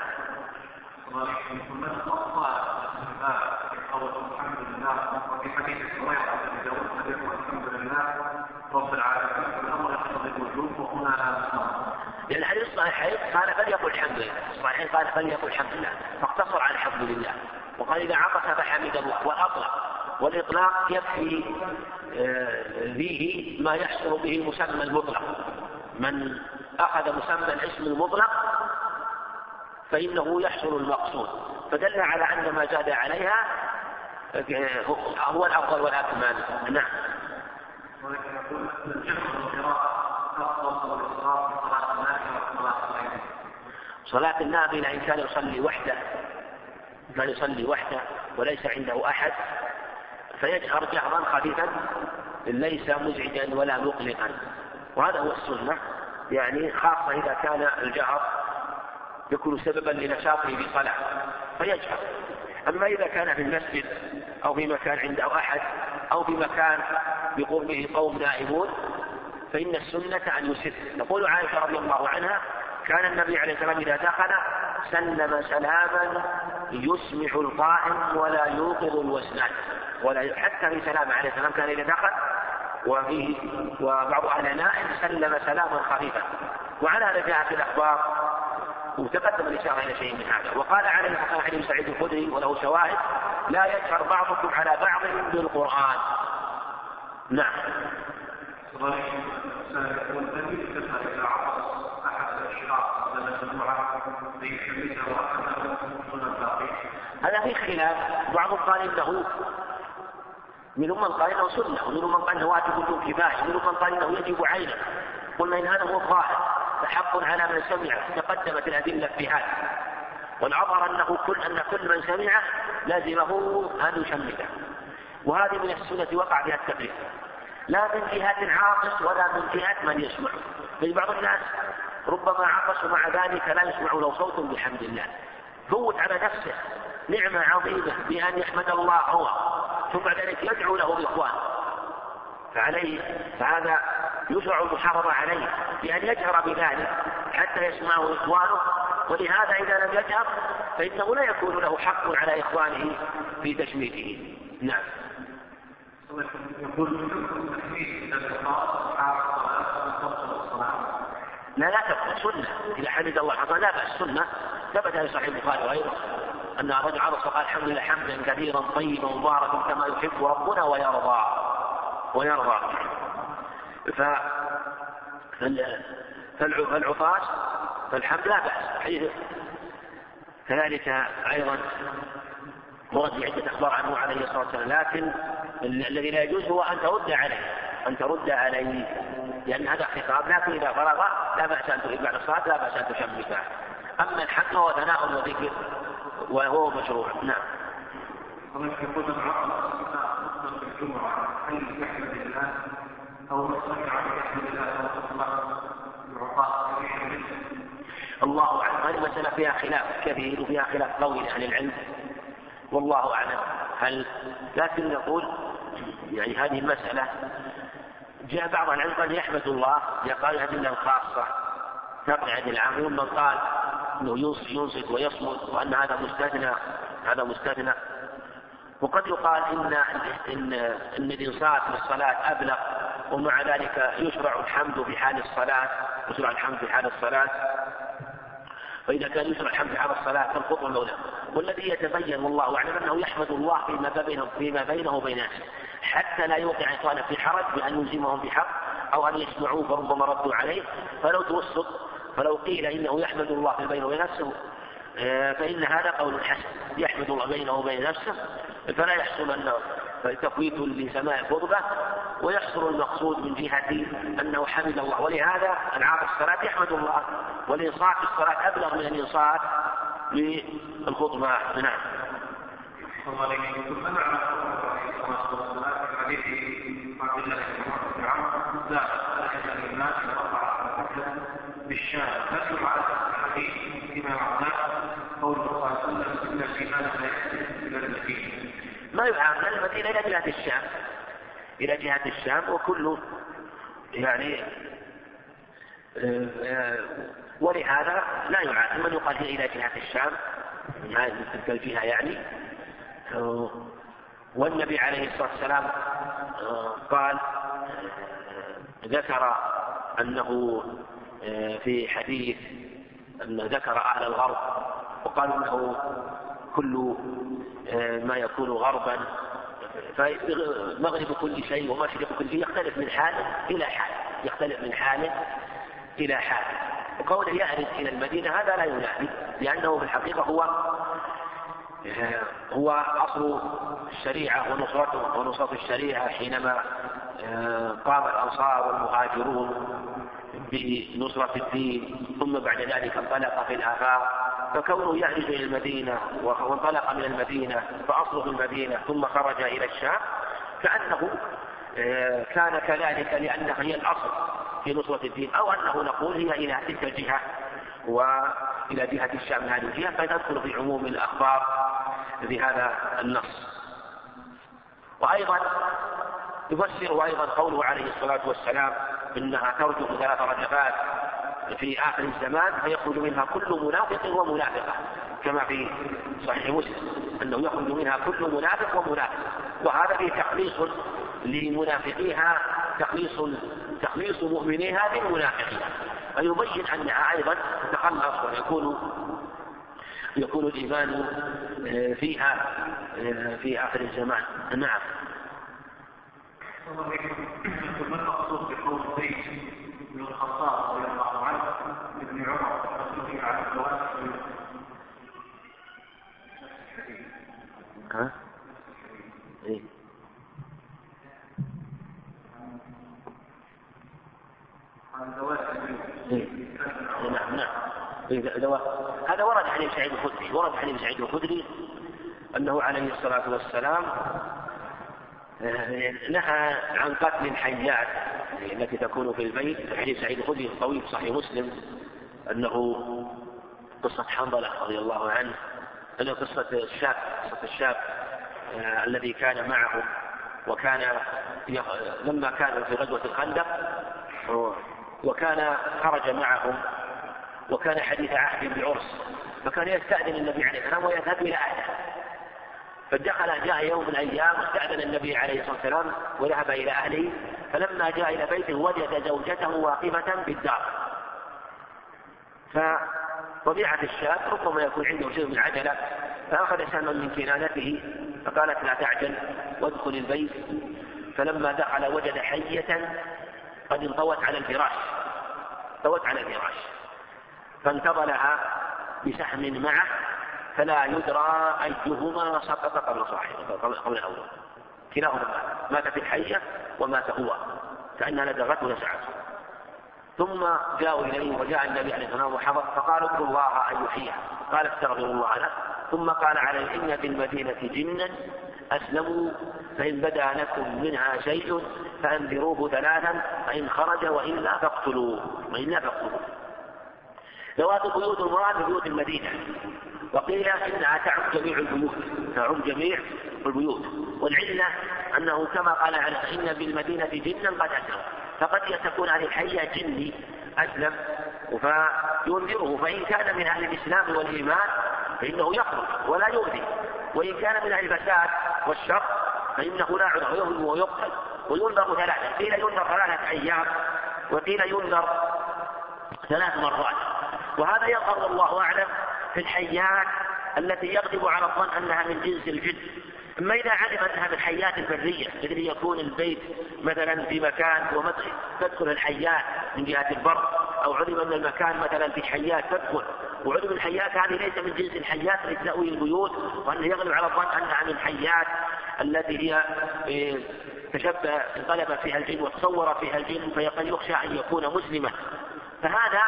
الحمد لله، وفي حديث هريرة الحمد لله رب العالمين الأمر يقتضي الوجوب، وهنا لأن الحديث الصحيحين قال فليقل الحمد لله، الصحيحين قال فليقل الحمد لله، فاقتصر على الحمد لله، وقال إذا عطس فحمد الله وأطلق، والإطلاق يكفي فيه ما يحصل به المسمى المطلق. من أخذ مسمى الاسم المطلق فإنه يحصل المقصود، فدل على أن ما زاد عليها هو الأفضل والأكمل. نعم. صلاة النافلة إن كان يصلي وحده كان يصلي وحده وليس عنده أحد فيجهر جهرا خفيفا ليس مزعجا ولا مقلقا، وهذا هو السنة، يعني خاصة إذا كان الجهر يكون سببا لنشاطه بصلاة فيجهر. أما إذا كان في المسجد أو في مكان عنده أحد أو في مكان بقربه قوم نائمون فإن السنة أن يسر. نقول عائشة رضي الله عنها كان النبي عليه الصلاة والسلام إذا دخل سلم سلاما يسمع القائم ولا يوقظ الوسنان، ولا حتى في سلام عليه السلام كان إذا دخل وفيه وبعض أهل نائم سلم سلاما خفيفا، وعلى هذا جاءت الأخبار وتقدم الإشارة إلى شيء من هذا. وقال عليه الصلاة والسلام حديث سعيد الخدري وله شواهد لا يجهر بعضكم على بعض بالقرآن. نعم. هذا في خلاف، بعضهم قال إنه منهم من قال إنه سنة، ومنهم من قال إنه واجب وجوب كفاية، ومنهم من قال إنه يجب عينه. قلنا إن هذا هو الظاهر، فحق على من سمع، تقدمت الأدلة في هذا، والعبر أنه كل أن كل من سمعه لازمه أن يشمله، وهذه من السنة وقع بها التقليد. لا من جهة عاطس ولا من جهة من يسمع. في بعض الناس ربما عطس ومع ذلك لا يسمع له صوت بحمد الله، فوت على نفسه نعمة عظيمة بأن يحمد الله هو، ثم بعد ذلك يدعو له الإخوان، فعليه فهذا يشرع المحافظة عليه بأن يجهر بذلك حتى يسمعه إخوانه، ولهذا إذا لم يجهر فإنه لا يكون له حق على إخوانه في تشميته. نعم. لا لا تبقى سنة إذا حمد الله حقا لا بأس، سنة ثبت في صحيح البخاري وغيره أن رجل عرض فقال الحمد لله حمدا كثيرا طيبا مباركا كما يحب ربنا ويرضى ويرضى. ف... فالعطاس فالحمد لا بأس. كذلك أيضا ورد عدة أخبار عنه عليه الصلاة والسلام، لكن الذي لا يجوز هو أن ترد عليه أن ترد عليه لأن هذا خطاب، لكن إذا فرغ لا بأس أن تريد بعد الصلاة لا بأس أن تشمته. أما الحمد هو ثناء وذكر وهو مشروع. نعم. الله أعلم، هذه مسألة فيها خلاف كبير وفيها خلاف قوي لأهل العلم والله أعلم. هل لكن نقول يعني هذه المسألة جاء بعض العلم قال يحمد الله، قال أدلة خاصة تبعد العام، ومن قال أنه ينصت ويصمت وأن هذا مستثنى هذا مستثنى. وقد يقال إن إن إن الإنصات للصلاة أبلغ، ومع ذلك يشرع الحمد في حال الصلاة يشرع الحمد في حال الصلاة فإذا كان يشرع الحمد في حال الصلاة فالخطوة الأولى. والذي يتبين والله أعلم أنه يحمد الله فيما بينه فيما بينه وبين نفسه حتى لا يوقع إخوانه في حرج بأن يلزمهم بحق أو أن يسمعوه فربما ردوا عليه. فلو توسط فلو قيل إنه يحمد الله في بينه وبين نفسه فإن هذا قول حسن، يحمد الله بينه وبين نفسه، فلا يحصل أنه تفويت لسماع الخطبة ويحصل المقصود من جهة أنه حمد الله. ولهذا العاق الصلاة يحمد الله، والإنصات في الصلاة أبلغ من الإنصات للخطبة. نعم. بالشام نتلو على الحديث فيما معناه قول الله صلى الله عليه وسلم إن الإيمان لا يحتاج إلى المدينة، ما يعامل المدينة إلى جهة الشام إلى جهة الشام وكله يعني ولهذا لا يعامل من يقال إلى جهة الشام هذه تلك الجهة يعني. والنبي عليه الصلاة والسلام قال ذكر أنه في حديث أن ذكر أهل الغرب وقال أنه كل ما يكون غربا فمغرب كل شيء ومشرق كل شيء يختلف من حال إلى حال يختلف من حال إلى حال. وقوله يعرض إلى المدينة هذا لا ينافي، لأنه في الحقيقة هو هو أصل الشريعة ونصرته ونصرة الشريعة حينما قام الأنصار والمهاجرون بنصرة الدين ثم بعد ذلك انطلق في الآفاق. فكونه يعرج إلى المدينة وانطلق من المدينة فأصله في المدينة ثم خرج إلى الشام كأنه كان كذلك لأنها هي الأصل في نصرة الدين، أو أنه نقول هي إلى تلك الجهة وإلى جهة الشام هذه الجهة، فتدخل في عموم الأخبار بهذا النص. وأيضا يفسر أيضا قوله عليه الصلاة والسلام إنها ترجف ثلاث رجفات في آخر الزمان فيخرج منها كل منافق ومنافقة، كما في صحيح مسلم أنه يخرج منها كل منافق ومنافق، وهذا فيه تخليص لمنافقيها تخليص تخليص مؤمنيها من منافقيها، فيبين أنها أيضا تخلص ويكون يكون الإيمان فيها في آخر الزمان. نعم. ما المقصود بقول زيد بن الخطاب رضي الله عنه ابن عمر رضي على الزواج؟ ها؟ إيه؟ عن زواج إيه؟ نعم نعم. هذا ورد عن ابن سعيد الخدري ورد عن ابن سعيد الخدري أنه عليه الصلاة والسلام نهى عن قتل الحيات التي تكون في البيت. في حديث سعيد الخدري الطويل صحيح مسلم أنه قصة حنظلة رضي الله عنه، أنه قصة الشاب قصة الشاب آه الذي كان معه، وكان لما كانوا في غزوة الخندق وكان خرج معهم، وكان حديث عهد بعرس، فكان يستأذن النبي عليه السلام ويذهب إلى أهله. فدخل جاء يوم من الأيام واستأذن النبي عليه الصلاة والسلام وذهب إلى أهله، فلما جاء إلى بيته وجد زوجته واقفة بالدار. فطبيعة الشاب ربما يكون عنده شيء من عجلة، فأخذ سهما من كنانته فقالت لا تعجل وادخل البيت. فلما دخل وجد حية قد انطوت على الفراش انطوت على الفراش فانتظلها بسهم معه، فلا يدرى أيهما سقط قبل صاحبه قبل الأول، كلاهما مات في الحية ومات هو كأنها لدغته ولسعته. ثم جاءوا إليه وجاء النبي عليه الصلاة والسلام فقالوا ادعوا الله أن يحييها، قال استغفروا الله له. ثم قال عليه إن في المدينة جنا أسلموا فإن بدا لكم منها شيء فأنذروه ثلاثا فإن خرج وإلا فاقتلوه وإلا فاقتلوه. ذوات البيوت المراد بيوت المدينة، وقيل إنها تعم جميع البيوت تعم جميع البيوت، والعلة أنه كما قال على إن بالمدينة جنا قد أسلم، فقد تكون هذه الحية جني أسلم فينذره، فإن كان من أهل الإسلام والإيمان فإنه يخرج ولا يؤذي، وإن كان من أهل الفساد والشر فإنه لا عذر ويهلم ويقتل وينذر ثلاثة، قيل ينذر ثلاثة أيام وقيل ينذر ثلاث مرات. وهذا يظهر والله أعلم في الحيات التي يغلب على الظن أنها من جنس الجن. أما إذا علم أنها من الحيات البرية الذي يكون البيت مثلا في مكان وتدخل الحيات من جهة البر، أو علم أن المكان مثلا في حيات تدخل، وعلم الحيات هذه ليس من جنس الحيات التي تأوي البيوت، وأنه يغلب على الظن أنها من الحيات التي هي تشبه غلب فيها الجن وتصور فيها الجن فيقل يخشى أن يكون مسلما، فهذا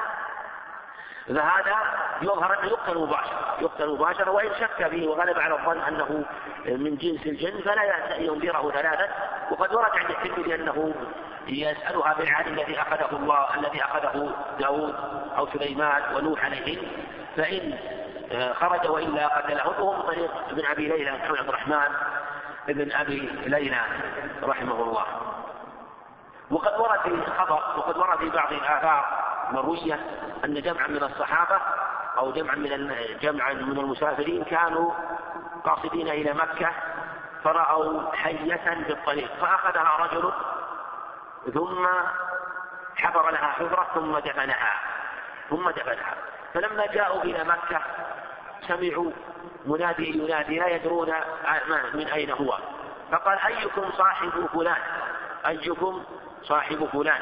فهذا يظهر أنه يقتل مباشرة يقتل مباشرة وإن شك فيه وغلب على الظن أنه من جنس الجن فلا ينذره ثلاثة. وقد ورد عند الترمذي أنه يسألها بالعهد الذي أخذه الله الذي أخذه داود أو سليمان ونوح عليهم، فإن خرج وإلا قتله. وهم طريق ابن أبي ليلى محمد عبد الرحمن ابن أبي ليلى رحمه الله. وقد ورد في خبر وقد ورد في بعض الآثار مروية أن جمعا من الصحابة أو جمعا من جمعا من المسافرين كانوا قاصدين إلى مكة فرأوا حية بالطريق فأخذها رجل ثم حفر لها حفرة ثم دفنها ثم دفنها فلما جاءوا إلى مكة سمعوا منادي ينادي لا يدرون من أين هو، فقال أيكم صاحب فلان أيكم صاحب فلان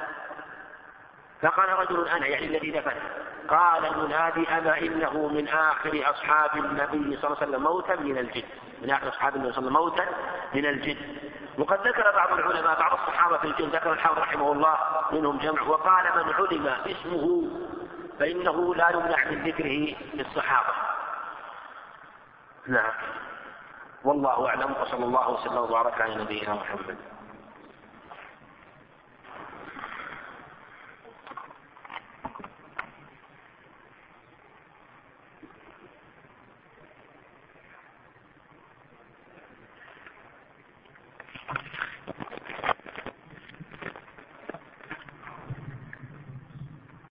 فقال رجل أنا يعني الذي دفن. قال المنادي أما إنه من آخر أصحاب النبي صلى الله عليه وسلم موتا من الجن من آخر أصحاب النبي صلى الله عليه وسلم موتا من الجن. وقد ذكر بعض العلماء بعض الصحابة في الجن، ذكر الحافظ رحمه الله منهم جمع، وقال من علم اسمه فإنه لا يمنع من ذكره للصحابة. نعم والله أعلم، وصلى الله وسلم وبارك على نبينا محمد.